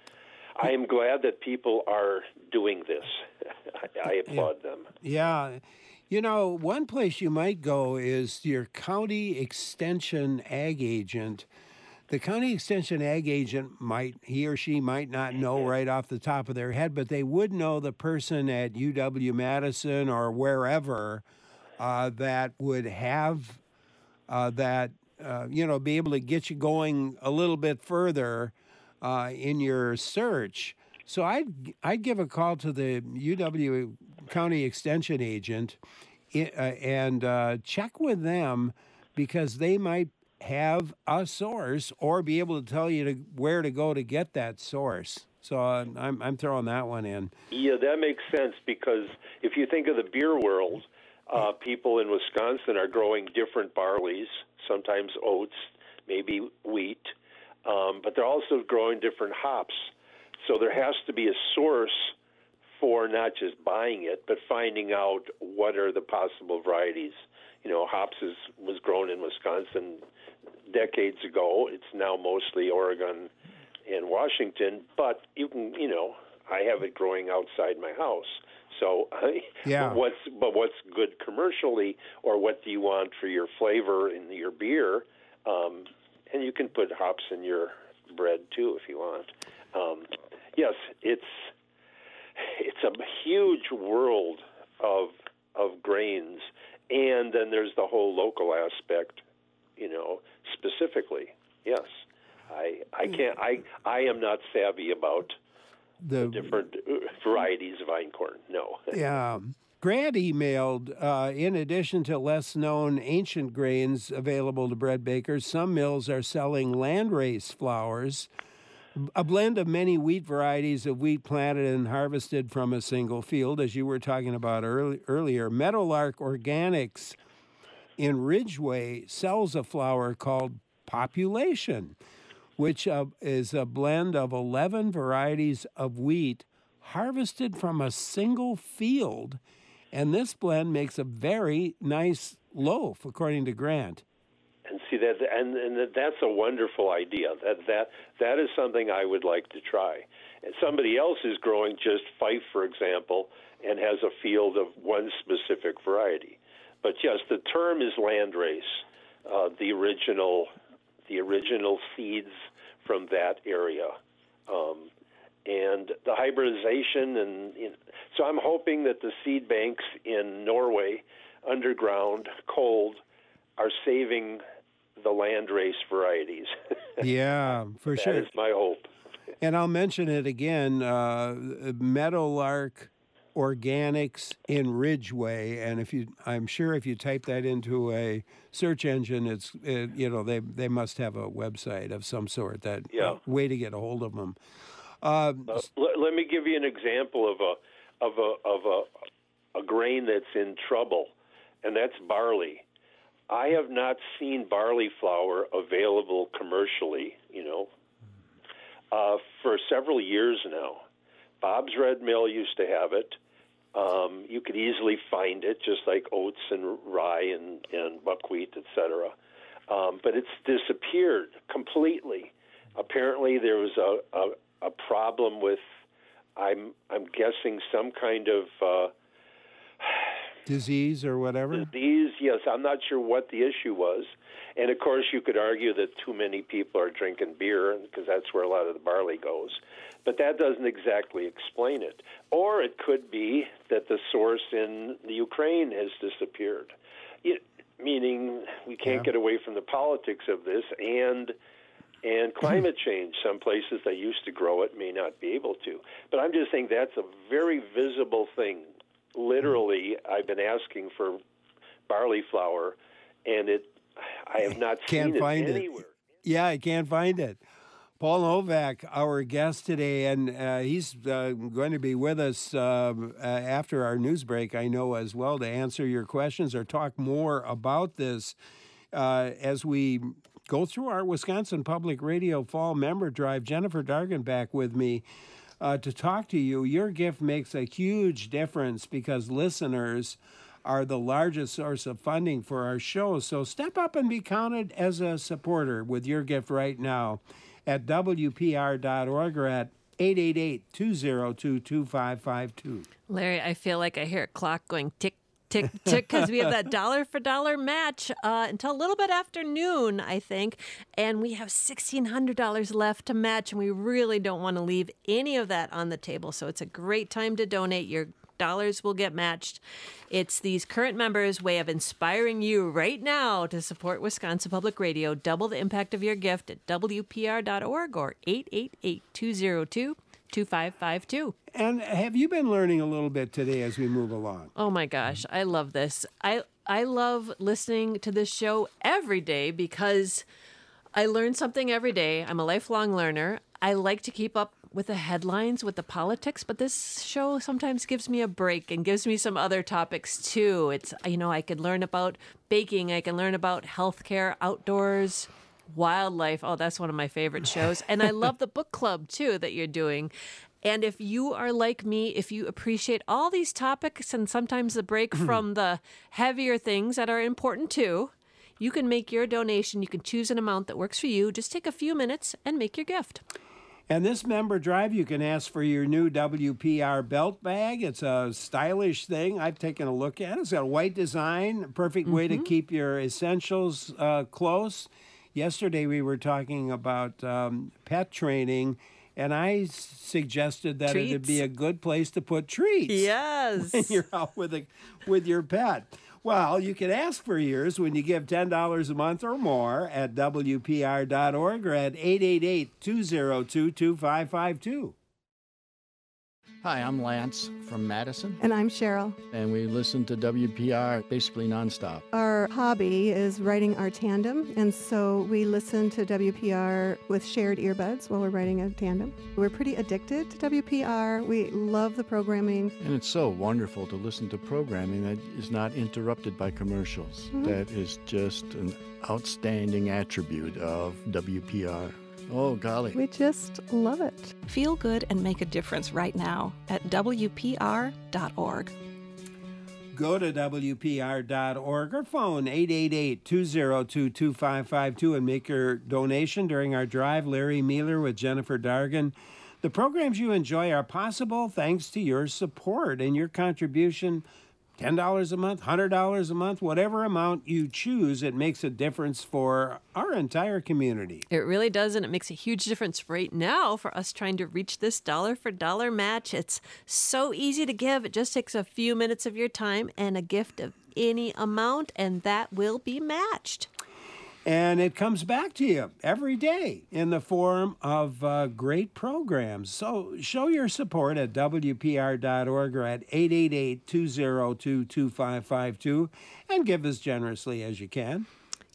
I am glad that people are doing this. I, I applaud yeah. them. Yeah. You know, one place you might go is your county extension ag agent. The county extension ag agent might, he or she might not know right off the top of their head, but they would know the person at U W Madison or wherever uh, that would have uh, that, uh, you know, be able to get you going a little bit further uh, in your search. So I'd, I'd give a call to the U W County Extension agent uh, and uh, check with them, because they might have a source or be able to tell you to, where to go to get that source. So uh, I'm, I'm throwing that one in. Yeah, that makes sense, because if you think of the beer world, uh, people in Wisconsin are growing different barleys, sometimes oats, maybe wheat, um, but they're also growing different hops. So there has to be a source for not just buying it, but finding out what are the possible varieties. You know, hops is, was grown in Wisconsin decades ago. It's now mostly Oregon and Washington, but you can, you know, I have it growing outside my house. So, yeah. but what's but what's good commercially, or what do you want for your flavor in your beer? Um, and you can put hops in your bread too if you want. Um, yes, it's it's a huge world of of grains, and then there's the whole local aspect, you know, specifically. Yes, I I can't I I am not savvy about the, the different varieties of einkorn. No. Yeah. Grant emailed, uh, in addition to less known ancient grains available to bread bakers, some mills are selling landrace flours, a blend of many wheat varieties of wheat planted and harvested from a single field, as you were talking about early, earlier. Meadowlark Organics in Ridgeway sells a flour called Population, which uh, is a blend of eleven varieties of wheat harvested from a single field. And this blend makes a very nice loaf, according to Grant. And see that, and, and that's a wonderful idea. That that that is something I would like to try. And somebody else is growing just Fife, for example, and has a field of one specific variety. But yes, the term is landrace, uh, the original, the original seeds from that area, um, and the hybridization, and you know, so I'm hoping that the seed banks in Norway, underground, cold, are saving the landrace varieties. Yeah, for that sure. That is my hope. And I'll mention it again, uh, Meadowlark Organics in Ridgeway, and if you, I'm sure if you type that into a search engine, it's it, you know they they must have a website of some sort, that yeah. way to get a hold of them. Uh, uh, let, let me give you an example of a of a of a, a grain that's in trouble, and that's barley. I have not seen barley flour available commercially, you know, uh, for several years now. Bob's Red Mill used to have it. Um, you could easily find it, just like oats and rye and, and buckwheat, et cetera. Um, but it's disappeared completely. Apparently, there was a, a, a problem with, I'm I'm guessing, some kind of uh, disease or whatever. Disease, yes. I'm not sure what the issue was, and of course, you could argue that too many people are drinking beer, because that's where a lot of the barley goes. But that doesn't exactly explain it. Or it could be that the source in the Ukraine has disappeared. It, meaning we can't yeah. get away from the politics of this and and climate change. Some places that used to grow it may not be able to. But I'm just saying that's a very visible thing. Literally, I've been asking for barley flour, and it I have not can't seen find it anywhere. It. Yeah, I can't find it. Paul Novak, our guest today, and uh, he's uh, going to be with us uh, uh, after our news break, I know, as well, to answer your questions or talk more about this uh, as we go through our Wisconsin Public Radio Fall Member Drive. Jennifer Dargan back with me uh, to talk to you. Your gift makes a huge difference because listeners are the largest source of funding for our show. So step up and be counted as a supporter with your gift right now at W P R dot org or at eight eight eight, two zero two, two five five two. Larry, I feel like I hear a clock going tick, tick, tick, because we have that dollar for dollar match uh, until a little bit after noon, I think, and we have sixteen hundred dollars left to match, and we really don't want to leave any of that on the table, so it's a great time to donate. Your dollars will get matched. It's these current members' way of inspiring you right now to support Wisconsin Public Radio. Double the impact of your gift at W P R dot org or eight eight eight, two zero two, two five five two. And have you been learning a little bit today as we move along? Oh my gosh, I love this. I I love listening to this show every day because I learn something every day. I'm a lifelong learner. I like to keep up with the headlines, with the politics, but this show sometimes gives me a break and gives me some other topics too. It's, you know, I could learn about baking, I can learn about healthcare, outdoors, wildlife. Oh, that's one of my favorite shows. And I love the book club too that you're doing. And if you are like me, if you appreciate all these topics and sometimes the break from the heavier things that are important too, you can make your donation. You can choose an amount that works for you. Just take a few minutes and make your gift. And this member drive, you can ask for your new W P R belt bag. It's a stylish thing. I've taken a look at it. It's got a white design, perfect way mm-hmm. to keep your essentials uh, close. Yesterday we were talking about um, pet training, and I suggested that treats. It'd be a good place to put treats. Yes. When you're out with a, with your pet. Well, you can ask for yours when you give ten dollars a month or more at W P R dot org or at eight eight eight, two zero two, two five five two. Hi, I'm Lance from Madison. And I'm Cheryl. And we listen to W P R basically nonstop. Our hobby is riding our tandem, and so we listen to W P R with shared earbuds while we're riding a tandem. We're pretty addicted to W P R. We love the programming. And it's so wonderful to listen to programming that is not interrupted by commercials. Mm-hmm. That is just an outstanding attribute of W P R. Oh, golly. We just love it. Feel good and make a difference right now at W P R dot org. Go to W P R dot org or phone eight eight eight, two zero two, two five five two and make your donation during our drive. Larry Mealer with Jennifer Dargan. The programs you enjoy are possible thanks to your support and your contribution. ten dollars a month, one hundred dollars a month, whatever amount you choose, it makes a difference for our entire community. It really does, and it makes a huge difference right now for us trying to reach this dollar for dollar match. It's so easy to give. It just takes a few minutes of your time and a gift of any amount, and that will be matched. And it comes back to you every day in the form of uh, great programs. So show your support at W P R dot org or at eight eight eight, two zero two, two five five two and give as generously as you can.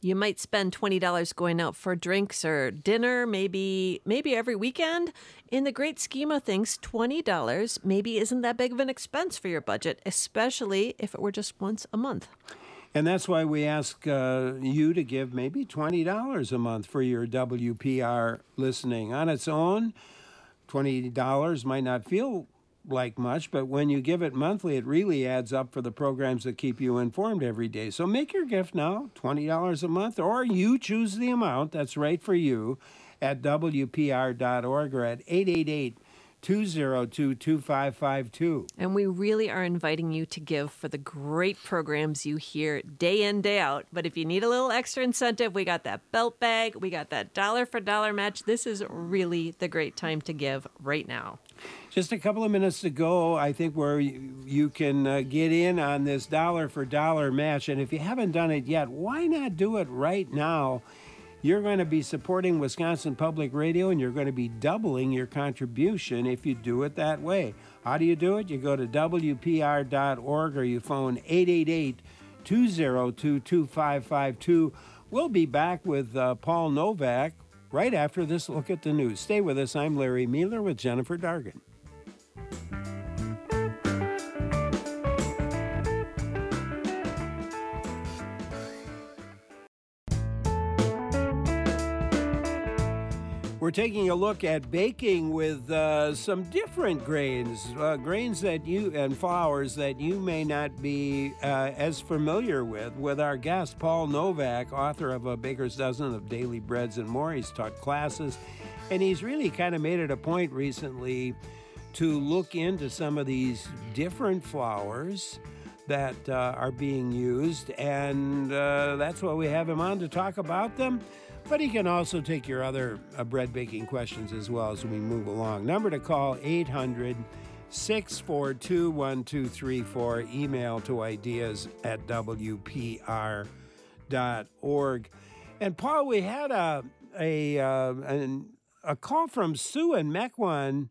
You might spend twenty dollars going out for drinks or dinner, maybe maybe every weekend. In the great scheme of things, twenty dollars maybe isn't that big of an expense for your budget, especially if it were just once a month. And that's why we ask uh, you to give maybe twenty dollars a month for your W P R listening. On its own, twenty dollars might not feel like much, but when you give it monthly, it really adds up for the programs that keep you informed every day. So make your gift now, twenty dollars a month, or you choose the amount that's right for you at W P R dot org or at eight eight eight, two zero two, two five five two. And we really are inviting you to give for the great programs you hear day in, day out. But if you need a little extra incentive, we got that belt bag, we got that dollar for dollar match. This is really the great time to give right now. Just a couple of minutes to go, I think, where you, you can uh, get in on this dollar for dollar match. And if you haven't done it yet, why not do it right now? You're going to be supporting Wisconsin Public Radio, and you're going to be doubling your contribution if you do it that way. How do you do it? You go to W P R dot org or you phone eight eight eight, two zero two, two five five two. We'll be back with uh, Paul Novak right after this look at the news. Stay with us. I'm Larry Mueller with Jennifer Dargan. We're taking a look at baking with uh, some different grains, uh, grains that you and flours that you may not be uh, as familiar with. With our guest, Paul Novak, author of A Baker's Dozen of Daily Breads and More. He's taught classes, and he's really kind of made it a point recently to look into some of these different flours that uh, are being used, and uh, that's why we have him on to talk about them. But he can also take your other uh, bread baking questions as well as we move along. Number to call, eight hundred, six four two, one two three four. Email to ideas at W P R dot org. And Paul, we had a a, uh, an, a call from Sue in Mequon.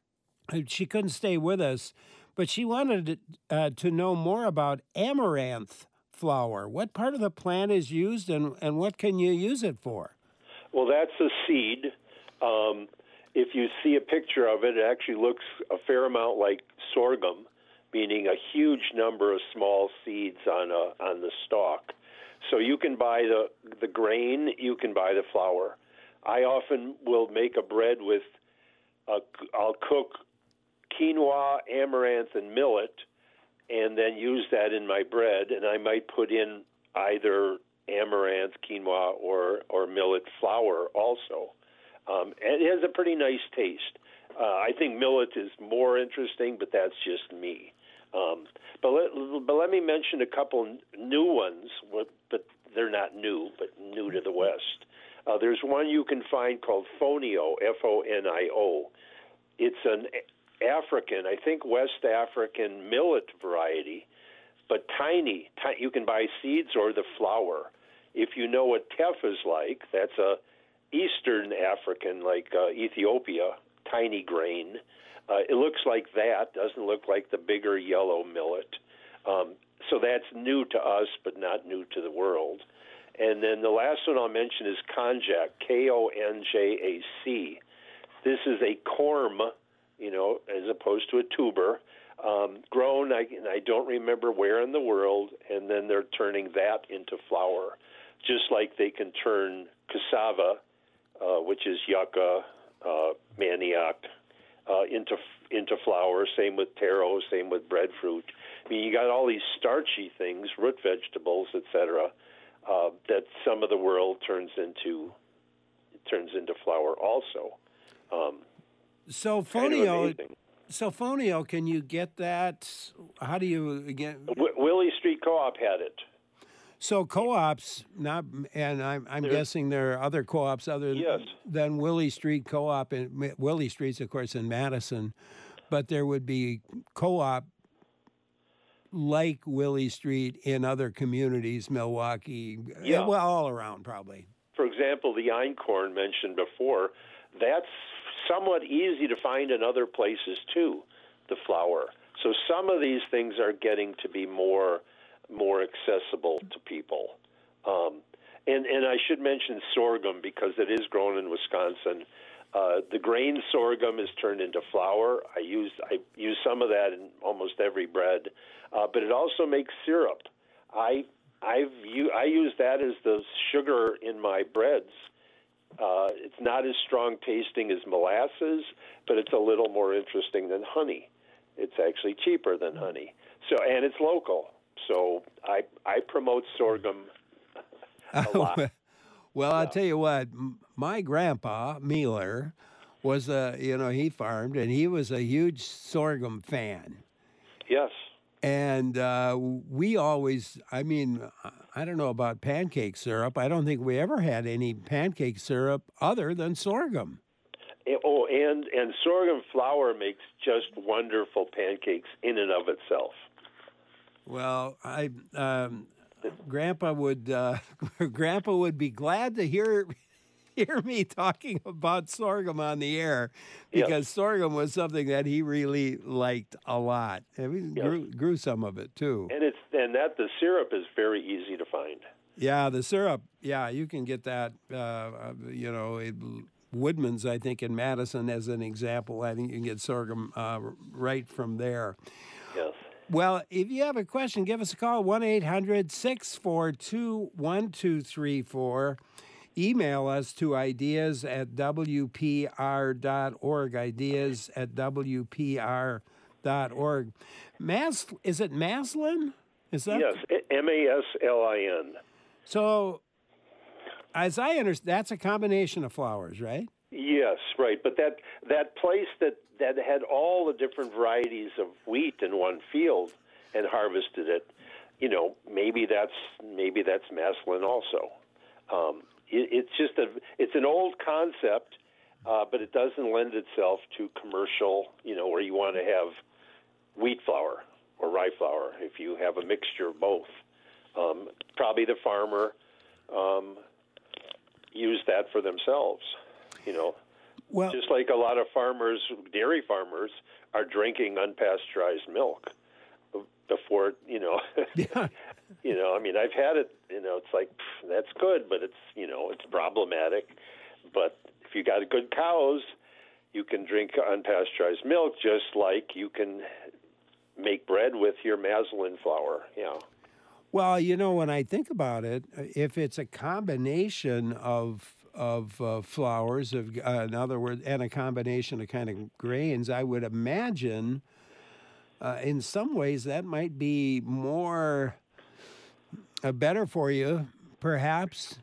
She couldn't stay with us, but she wanted uh, to know more about amaranth flour. What part of the plant is used, and, and what can you use it for? Well, that's a seed. Um, if you see a picture of it, it actually looks a fair amount like sorghum, meaning a huge number of small seeds on a, on the stalk. So you can buy the the grain, you can buy the flour. I often will make a bread with, a, I'll cook quinoa, amaranth, and millet, and then use that in my bread, and I might put in either amaranth, quinoa, or, or millet flour also. Um, and it has a pretty nice taste. Uh, I think millet is more interesting, but that's just me. Um, but, let, but let me mention a couple new ones, but they're not new, but new to the West. Uh, there's one you can find called Fonio, F O N I O. It's an African, I think West African millet variety, but tiny. T- you can buy seeds or the flour. If you know what teff is like, that's a Eastern African, like uh, Ethiopia, tiny grain. Uh, it looks like that, doesn't look like the bigger yellow millet. Um, so that's new to us, but not new to the world. And then the last one I'll mention is konjac, K O N J A C. This is a corm, you know, as opposed to a tuber, um, grown, I, and I don't remember where in the world, and then they're turning that into flour, just like they can turn cassava, uh, which is yucca, uh, manioc, uh, into into flour. Same with taro, same with breadfruit. I mean, you got all these starchy things, root vegetables, et cetera, uh, that some of the world turns into turns into flour also. Um, So kind of Fonio, amazing. so Fonio, can you get that? How do you get? W- Willie Street Co-op had it. So co-ops, not, and I'm, I'm There- guessing there are other co-ops other Yes. than Willie Street Co-op. And Willie Street's, of course, in Madison, but there would be co-op like Willie Street in other communities, Milwaukee, Yeah. well, all around probably. For example, the einkorn mentioned before, that's somewhat easy to find in other places too, the flour. So some of these things are getting to be more more accessible to people. Um, And and I should mention sorghum because it is grown in Wisconsin. Uh, the grain sorghum is turned into flour. I use I use some of that in almost every bread, uh, but it also makes syrup. I I've u- I use that as the sugar in my breads. Uh, it's not as strong tasting as molasses, but it's a little more interesting than honey. It's actually cheaper than honey. So and it's local. So I I promote sorghum a lot. Well, I'll tell you what, m- my grandpa, Mealer, was a, you know, he farmed, and he was a huge sorghum fan. Yes. And uh, we always, I mean, I don't know about pancake syrup. I don't think we ever had any pancake syrup other than sorghum. And- Oh, and, and sorghum flour makes just wonderful pancakes in and of itself. Well, I um, Grandpa would uh, Grandpa would be glad to hear hear me talking about sorghum on the air because Yes. sorghum was something that he really liked a lot. And we Yes. grew, grew some of it too. And it's and that the syrup is very easy to find. Yeah, the syrup. Yeah, you can get that. Uh, uh, you know, it, Woodman's, I think, in Madison, as an example. I think you can get sorghum uh, right from there. Yes. Well, if you have a question, give us a call, one eight hundred six four two one two three four. Email us to ideas at w p r dot org, ideas at w p r dot org. Mas, is it maslin? Is that? Yes, M A S L I N. So, as I understand, that's a combination of flowers, right? Yes, right. But that that place that, that had all the different varieties of wheat in one field and harvested it, you know, maybe that's maybe that's Maslin also. Um, it, it's just a it's an old concept, uh, but it doesn't lend itself to commercial, you know, where you want to have wheat flour or rye flour. If you have a mixture of both, um, probably the farmer um, used that for themselves. You know, well, just like a lot of farmers, dairy farmers, are drinking unpasteurized milk before, you know, yeah. you know, I mean, I've had it, you know, it's like, pff, that's good, but it's, you know, it's problematic. But if you got good cows, you can drink unpasteurized milk just like you can make bread with your Maslin flour, yeah. Well, you know, when I think about it, if it's a combination of of uh, flours, of uh, in other words, and a combination of kind of grains, I would imagine, uh, in some ways, that might be more uh, better for you, perhaps.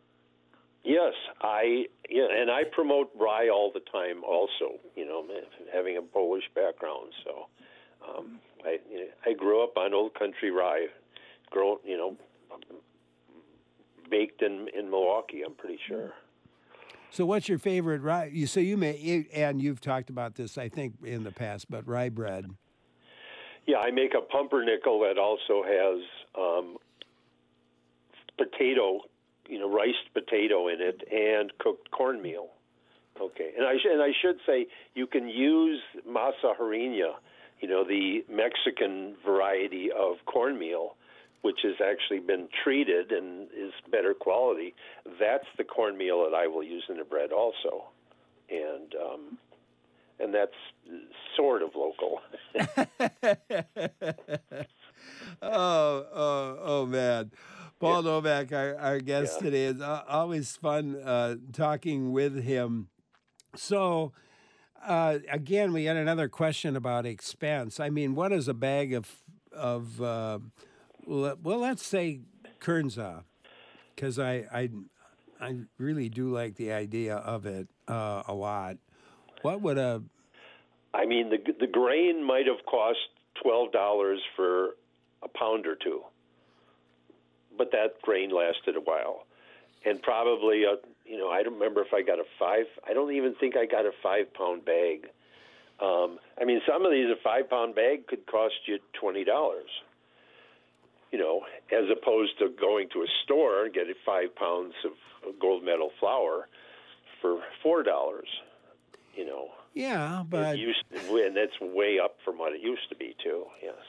Yes, I yeah, and I promote rye all the time. Also, you know, having a Polish background, so um, I you know, I grew up on Old Country rye, grown, you know, baked in, in Milwaukee, I'm pretty sure. So what's your favorite rye? You So you may, and you've talked about this, I think, in the past, but rye bread. Yeah, I make a pumpernickel that also has um, potato, you know, riced potato in it and cooked cornmeal. Okay, and I, sh- and I should say you can use masa harina, you know, the Mexican variety of cornmeal, which has actually been treated and is better quality. That's the cornmeal that I will use in the bread also. And um, and that's sort of local. oh, oh, oh, man. Paul yeah. Novak, our, our guest yeah. today. It's always fun uh, talking with him. So, uh, again, we had another question about expense. I mean, what is a bag of, of uh, well, let's say Kernza, because I, I, I really do like the idea of it uh, a lot. What would a... I mean, the the grain might have cost twelve dollars for a pound or two, but that grain lasted a while. And probably, a, you know, I don't remember if I got a five, I don't even think I got a five-pound bag. Um, I mean, some of these, a five-pound bag could cost you twenty dollars. You know, as opposed to going to a store and getting five pounds of gold medal flour for four dollars. You know. Yeah, but it used to, and that's way up from what it used to be too. Yes.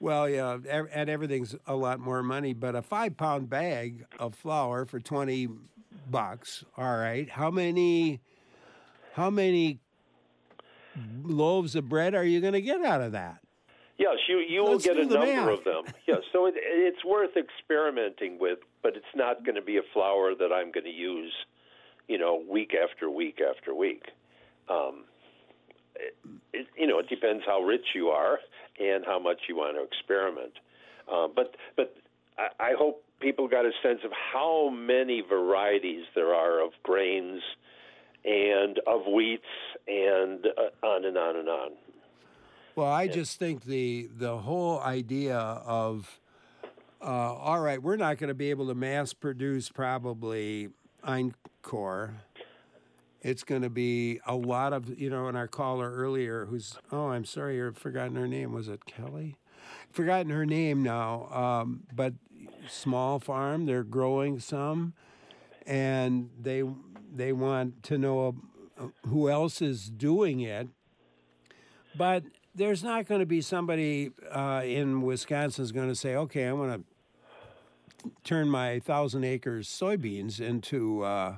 Well, yeah, ev- and everything's a lot more money, but a five-pound bag of flour for twenty bucks. All right, how many, how many loaves of bread are you going to get out of that? Yes, you you will Let's get do a the number math. of them. Yes, so it, it's worth experimenting with, but it's not going to be a flour that I'm going to use, you know, week after week after week. Um, it, it, you know, it depends how rich you are and how much you want to experiment. Uh, but but I, I hope people got a sense of how many varieties there are of grains and of wheats and uh, on and on and on. Well, I just think the the whole idea of, uh, all right, we're not going to be able to mass produce probably Einkorn. It's going to be a lot of, you know, and our caller earlier who's, oh, I'm sorry, I've forgotten her name. Was it Kelly? Forgotten her name now. Um, but small farm, they're growing some, and they they want to know who else is doing it. But there's not going to be somebody uh, in Wisconsin is going to say, okay, I'm going to turn my thousand acres soybeans into uh,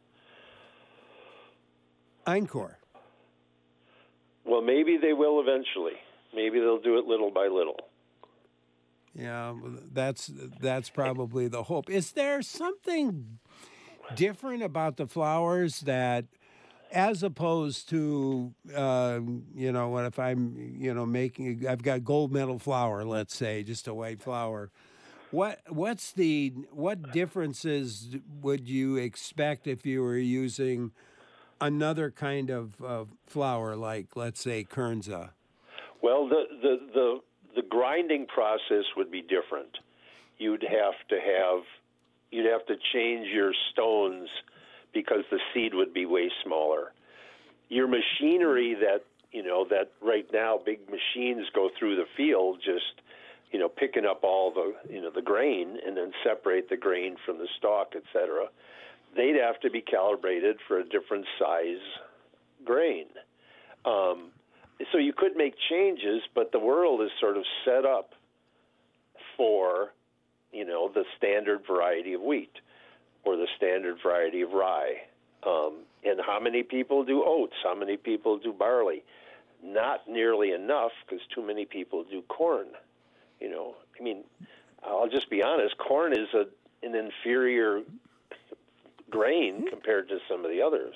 Einkorn. Well, maybe they will eventually. Maybe they'll do it little by little. Yeah, that's that's probably the hope. Is there something different about the flowers that, as opposed to, uh, you know, what if I'm, you know, making, I've got gold medal flour, let's say, just a white flour. What what's the what differences would you expect if you were using another kind of uh, flour, like let's say Kernza? Well, the, the the the grinding process would be different. You'd have to have you'd have to change your stones because the seed would be way smaller. Your machinery that, you know, that right now big machines go through the field just, you know, picking up all the, you know, the grain and then separate the grain from the stalk, et cetera, they'd have to be calibrated for a different size grain. Um, so you could make changes, but the world is sort of set up for, you know, the standard variety of wheat or the standard variety of rye. Um, and how many people do oats? How many people do barley? Not nearly enough, because too many people do corn. You know, I mean, I'll just be honest, corn is a, an inferior grain compared to some of the others.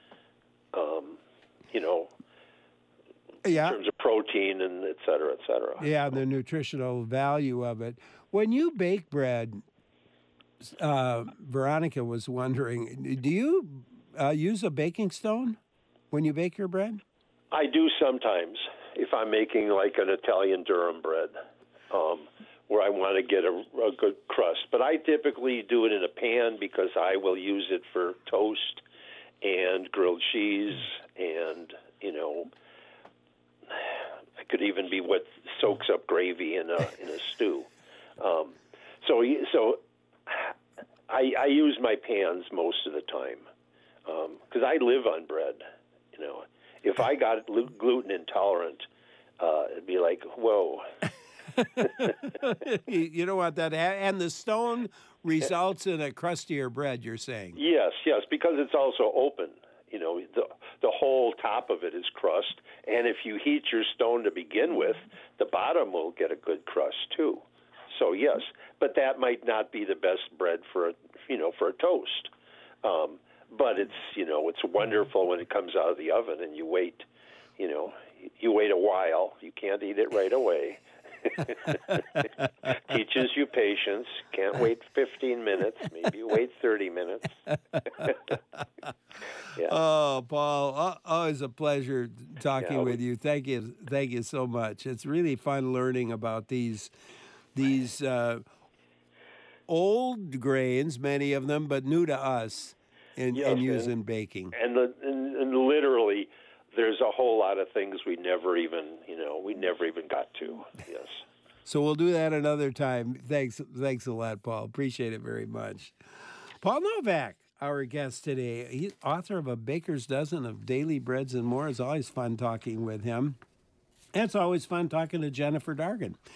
Um, you know, yeah. in terms of protein and et cetera, et cetera. Yeah, the nutritional value of it. When you bake bread, uh, Veronica was wondering, do you uh, use a baking stone when you bake your bread? I do sometimes, if I'm making like an Italian durum bread, um, where I want to get a, a good crust. But I typically do it in a pan because I will use it for toast and grilled cheese, and, you know, I could even be what soaks up gravy in a in a stew. Um, so so I, I use my pans most of the time because um, I live on bread. You know, if I got gluten intolerant, uh, it'd be like, whoa. You don't want that. And the stone results in a crustier bread, you're saying? Yes, yes, because it's also open. You know, the the whole top of it is crust, and if you heat your stone to begin with, the bottom will get a good crust too. So yes, but that might not be the best bread for a, you know, for a toast. Um, but it's, you know, it's wonderful when it comes out of the oven and you wait, you know, you wait a while. You can't eat it right away. Teaches you patience. Can't wait fifteen minutes. Maybe you wait thirty minutes. Yeah. Oh, Paul, uh, always a pleasure talking Yeah, with you. Thank you, thank you so much. It's really fun learning about these these uh, old grains, many of them, but new to us in, Yes, in using and, baking. And, the, and, and literally, there's a whole lot of things we never even, you know, we never even got to. Yes. So we'll do that another time. Thanks, thanks a lot, Paul. Appreciate it very much. Paul Novak, our guest today, he's author of A Baker's Dozen of Daily Breads and More. It's always fun talking with him. And it's always fun talking to Jennifer Dargan.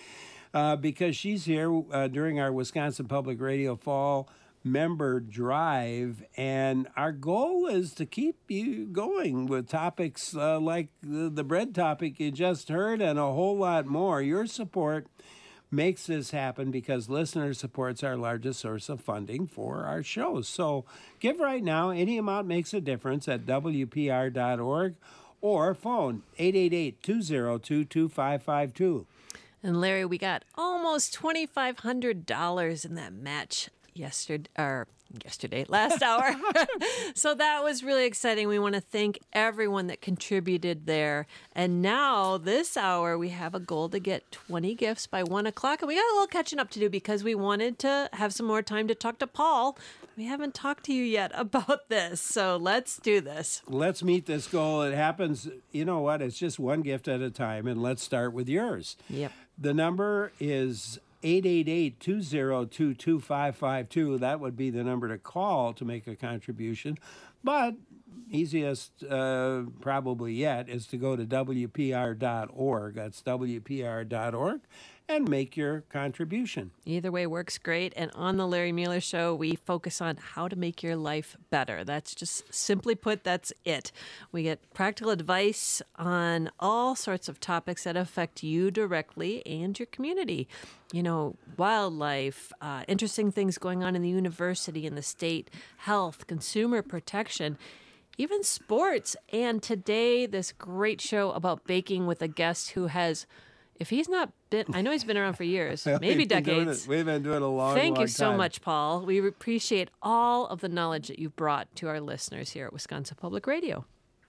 uh, because she's here uh, during our Wisconsin Public Radio Fall Member Drive, and our goal is to keep you going with topics uh, like the, the bread topic you just heard and a whole lot more. Your support makes this happen because listener support's our largest source of funding for our shows. So give right now. Any amount makes a difference at W P R dot org or phone eight eight eight, two zero two, two five five two. And Larry, we got almost twenty-five hundred dollars in that match yesterday, or yesterday, last hour. So that was really exciting. We want to thank everyone that contributed there. And now this hour, we have a goal to get twenty gifts by one o'clock. And we got a little catching up to do because we wanted to have some more time to talk to Paul. We haven't talked to you yet about this. So let's do this. Let's meet this goal. It happens, you know what? It's just one gift at a time. And let's start with yours. Yep. The number is eight eight eight, two zero two, two five five two. That would be the number to call to make a contribution. But easiest uh, probably yet is to go to W P R dot org. That's W P R dot org. And make your contribution. Either way works great. And on the Larry Mueller Show, we focus on how to make your life better. That's just simply put, that's it. We get practical advice on all sorts of topics that affect you directly and your community. You know, wildlife, uh, interesting things going on in the university and the state, health, consumer protection, even sports. And today, this great show about baking with a guest who has, if he's not been, I know he's been around for years, maybe We've been doing decades. it- We've been doing it a long, Thank long you so time. much, Paul. We appreciate all of the knowledge that you've brought to our listeners here at Wisconsin Public Radio.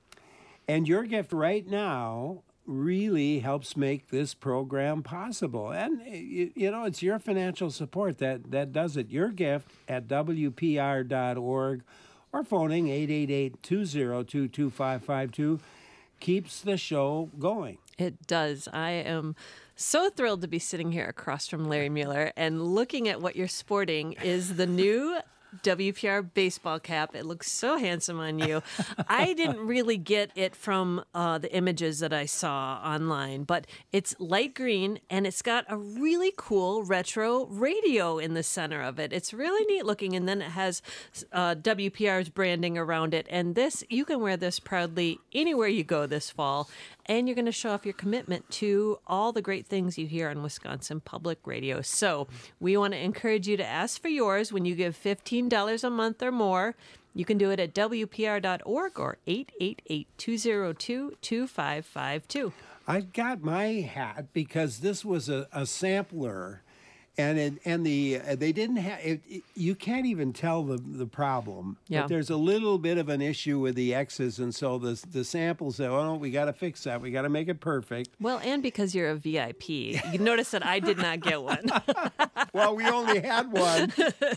And your gift right now really helps make this program possible. And, you, you know, it's your financial support that, that does it. Your gift at W P R dot org or phoning eight eight eight, two zero two, two five five two keeps the show going. It does. I am so thrilled to be sitting here across from Larry Mueller, and looking at what you're sporting is the new W P R baseball cap. It looks so handsome on you. I didn't really get it from uh, the images that I saw online, but it's light green and it's got a really cool retro radio in the center of it. It's really neat looking, and then it has uh, W P R's branding around it. And this, you can wear this proudly anywhere you go this fall, and you're going to show off your commitment to all the great things you hear on Wisconsin Public Radio. So we want to encourage you to ask for yours when you give fifteen dollars a month or more. You can do it at W P R dot org or eight eight eight, two zero two, two five five two. I got my hat because this was a, a sampler, and it, and the uh, they didn't have it, it, you can't even tell the the problem. Yeah. But there's a little bit of an issue with the X's, and so the the samples say, "Oh, no, we got to fix that. We got to make it perfect." Well, and because you're a V I P, you notice that I did not get one. Well, we only had one.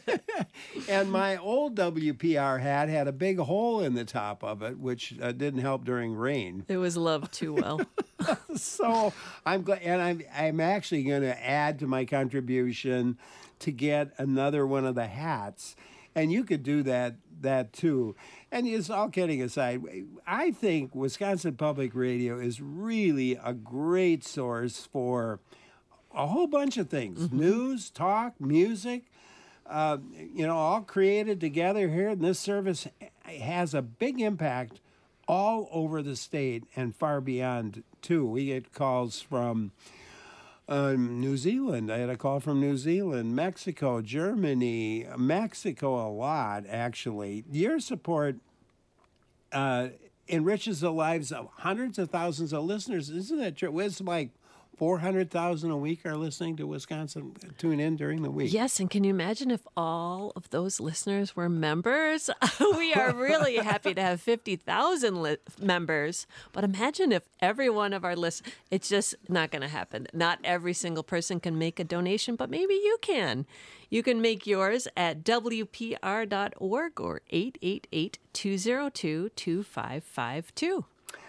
And my old W P R hat had a big hole in the top of it, which uh, didn't help during rain. It was loved too well. So I'm glad, and I'm I'm actually going to add to my contribution to get another one of the hats, and you could do that that too. And it's all kidding aside, I think Wisconsin Public Radio is really a great source for a whole bunch of things: mm-hmm. news, talk, music. Uh, you know, all created together here, and this service has a big impact all over the state and far beyond, too. We get calls from um, New Zealand. I had a call from New Zealand, Mexico, Germany, Mexico a lot, actually. Your support uh, enriches the lives of hundreds of thousands of listeners. Isn't that true? It's like four hundred thousand a week are listening to Wisconsin, tune in during the week. Yes, and can you imagine if all of those listeners were members? We are really happy to have fifty thousand li- members, but imagine if every one of our listeners, it's just not going to happen. Not every single person can make a donation, but maybe you can. You can make yours at W P R dot org or eight eight eight, two zero two, two five five two.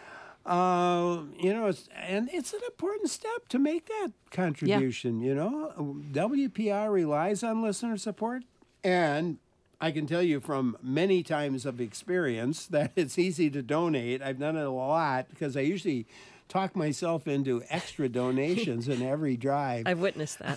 Uh, you know, it's, and it's an important step to make that contribution, yeah. You know. W P R relies on listener support, and I can tell you from many times of experience that it's easy to donate. I've done it a lot because I usually talk myself into extra donations in every drive. I've witnessed that.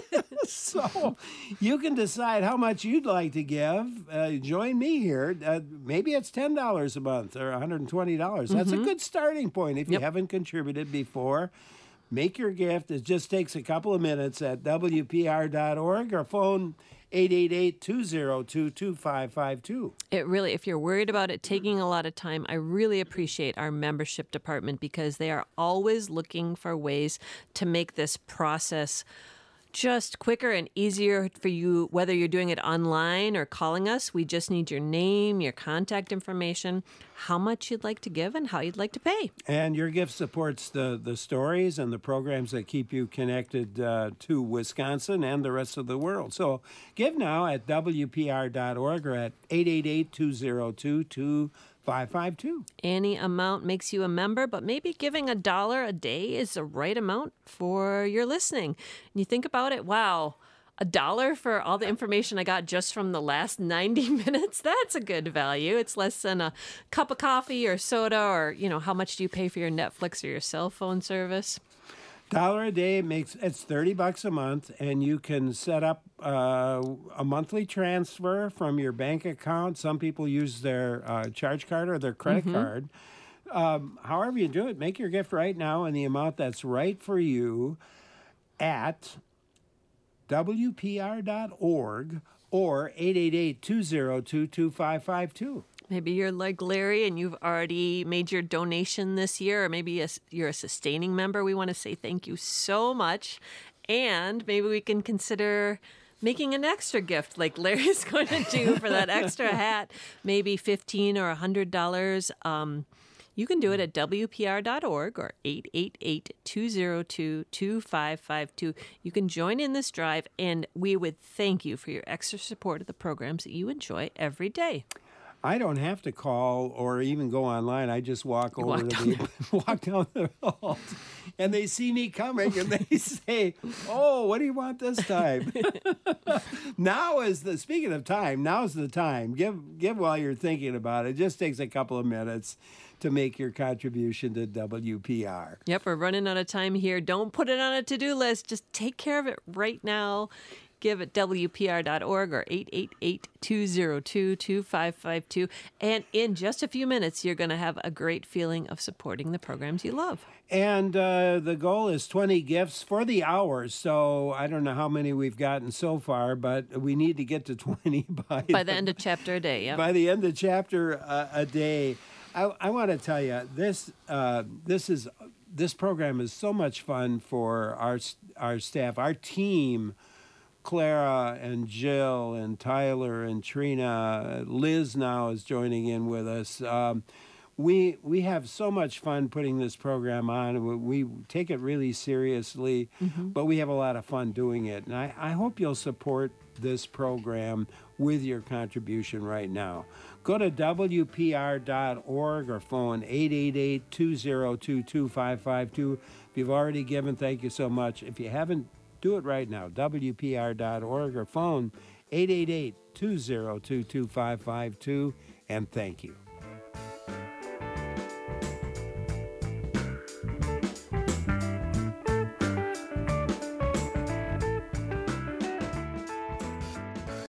So you can decide how much you'd like to give. Uh, join me here. Uh, maybe it's ten dollars a month or one hundred twenty dollars. That's Mhm. a good starting point if Yep. you haven't contributed before. Make your gift. It just takes a couple of minutes at W P R dot org or phone eight eight eight, two zero two, two five five two. It really, if you're worried about it taking a lot of time, I really appreciate our membership department because they are always looking for ways to make this process just quicker and easier for you, whether you're doing it online or calling us. We just need your name, your contact information, how much you'd like to give, and how you'd like to pay. And your gift supports the, the stories and the programs that keep you connected uh, to Wisconsin and the rest of the world. So give now at W P R dot org or at eight eight eight, two zero two, two five five two. Any amount makes you a member, but maybe giving a dollar a day is the right amount for your listening. And you think about it, wow, a dollar for all the information I got just from the last ninety minutes, that's a good value. It's less than a cup of coffee or soda, or, you know, how much do you pay for your Netflix or your cell phone service? Dollar a day makes it's thirty bucks a month, and you can set up uh, a monthly transfer from your bank account. Some people use their uh, charge card or their credit Mhm. card. Um, however you do it, make your gift right now in the amount that's right for you at W P R dot org or eight eight eight, two zero two, two five five two. Maybe you're like Larry and you've already made your donation this year, or maybe a, you're a sustaining member. We want to say thank you so much. And maybe we can consider making an extra gift like Larry's going to do for that extra hat, maybe fifteen dollars or one hundred dollars. Um, you can do it at W P R dot org or eight eight eight, two zero two, two five five two. You can join in this drive, and we would thank you for your extra support of the programs that you enjoy every day. I don't have to call or even go online. I just walk You over walk to down the walk down the hall, and they see me coming, and they say, "Oh, what do you want this time?" Now is the speaking of time. Now's the time. Give give while you're thinking about it. It just takes a couple of minutes to make your contribution to W P R. Yep, we're running out of time here. Don't put it on a to-do list. Just take care of it right now. Give at W P R dot org or eight eight eight, two zero two, two five five two. And in just a few minutes, you're going to have a great feeling of supporting the programs you love. And uh, the goal is twenty gifts for the hour. So I don't know how many we've gotten so far, but we need to get to twenty by, By the end of chapter a day, yep. by the end of chapter uh, a day. I, I want to tell you this. Uh, this is this program is so much fun for our our staff, our team. Clara and Jill and Tyler and Trina. Liz now is joining in with us. Um, we we have so much fun putting this program on. We, we take it really seriously, Mm-hmm. but we have a lot of fun doing it. And I, I hope you'll support this program with your contribution right now. Go to W P R dot org or phone eight eight eight, two zero two, two five five two. If you've already given, thank you so much. If you haven't, do it right now, W P R dot org or phone eight eight eight, two zero two, two five five two, and thank you.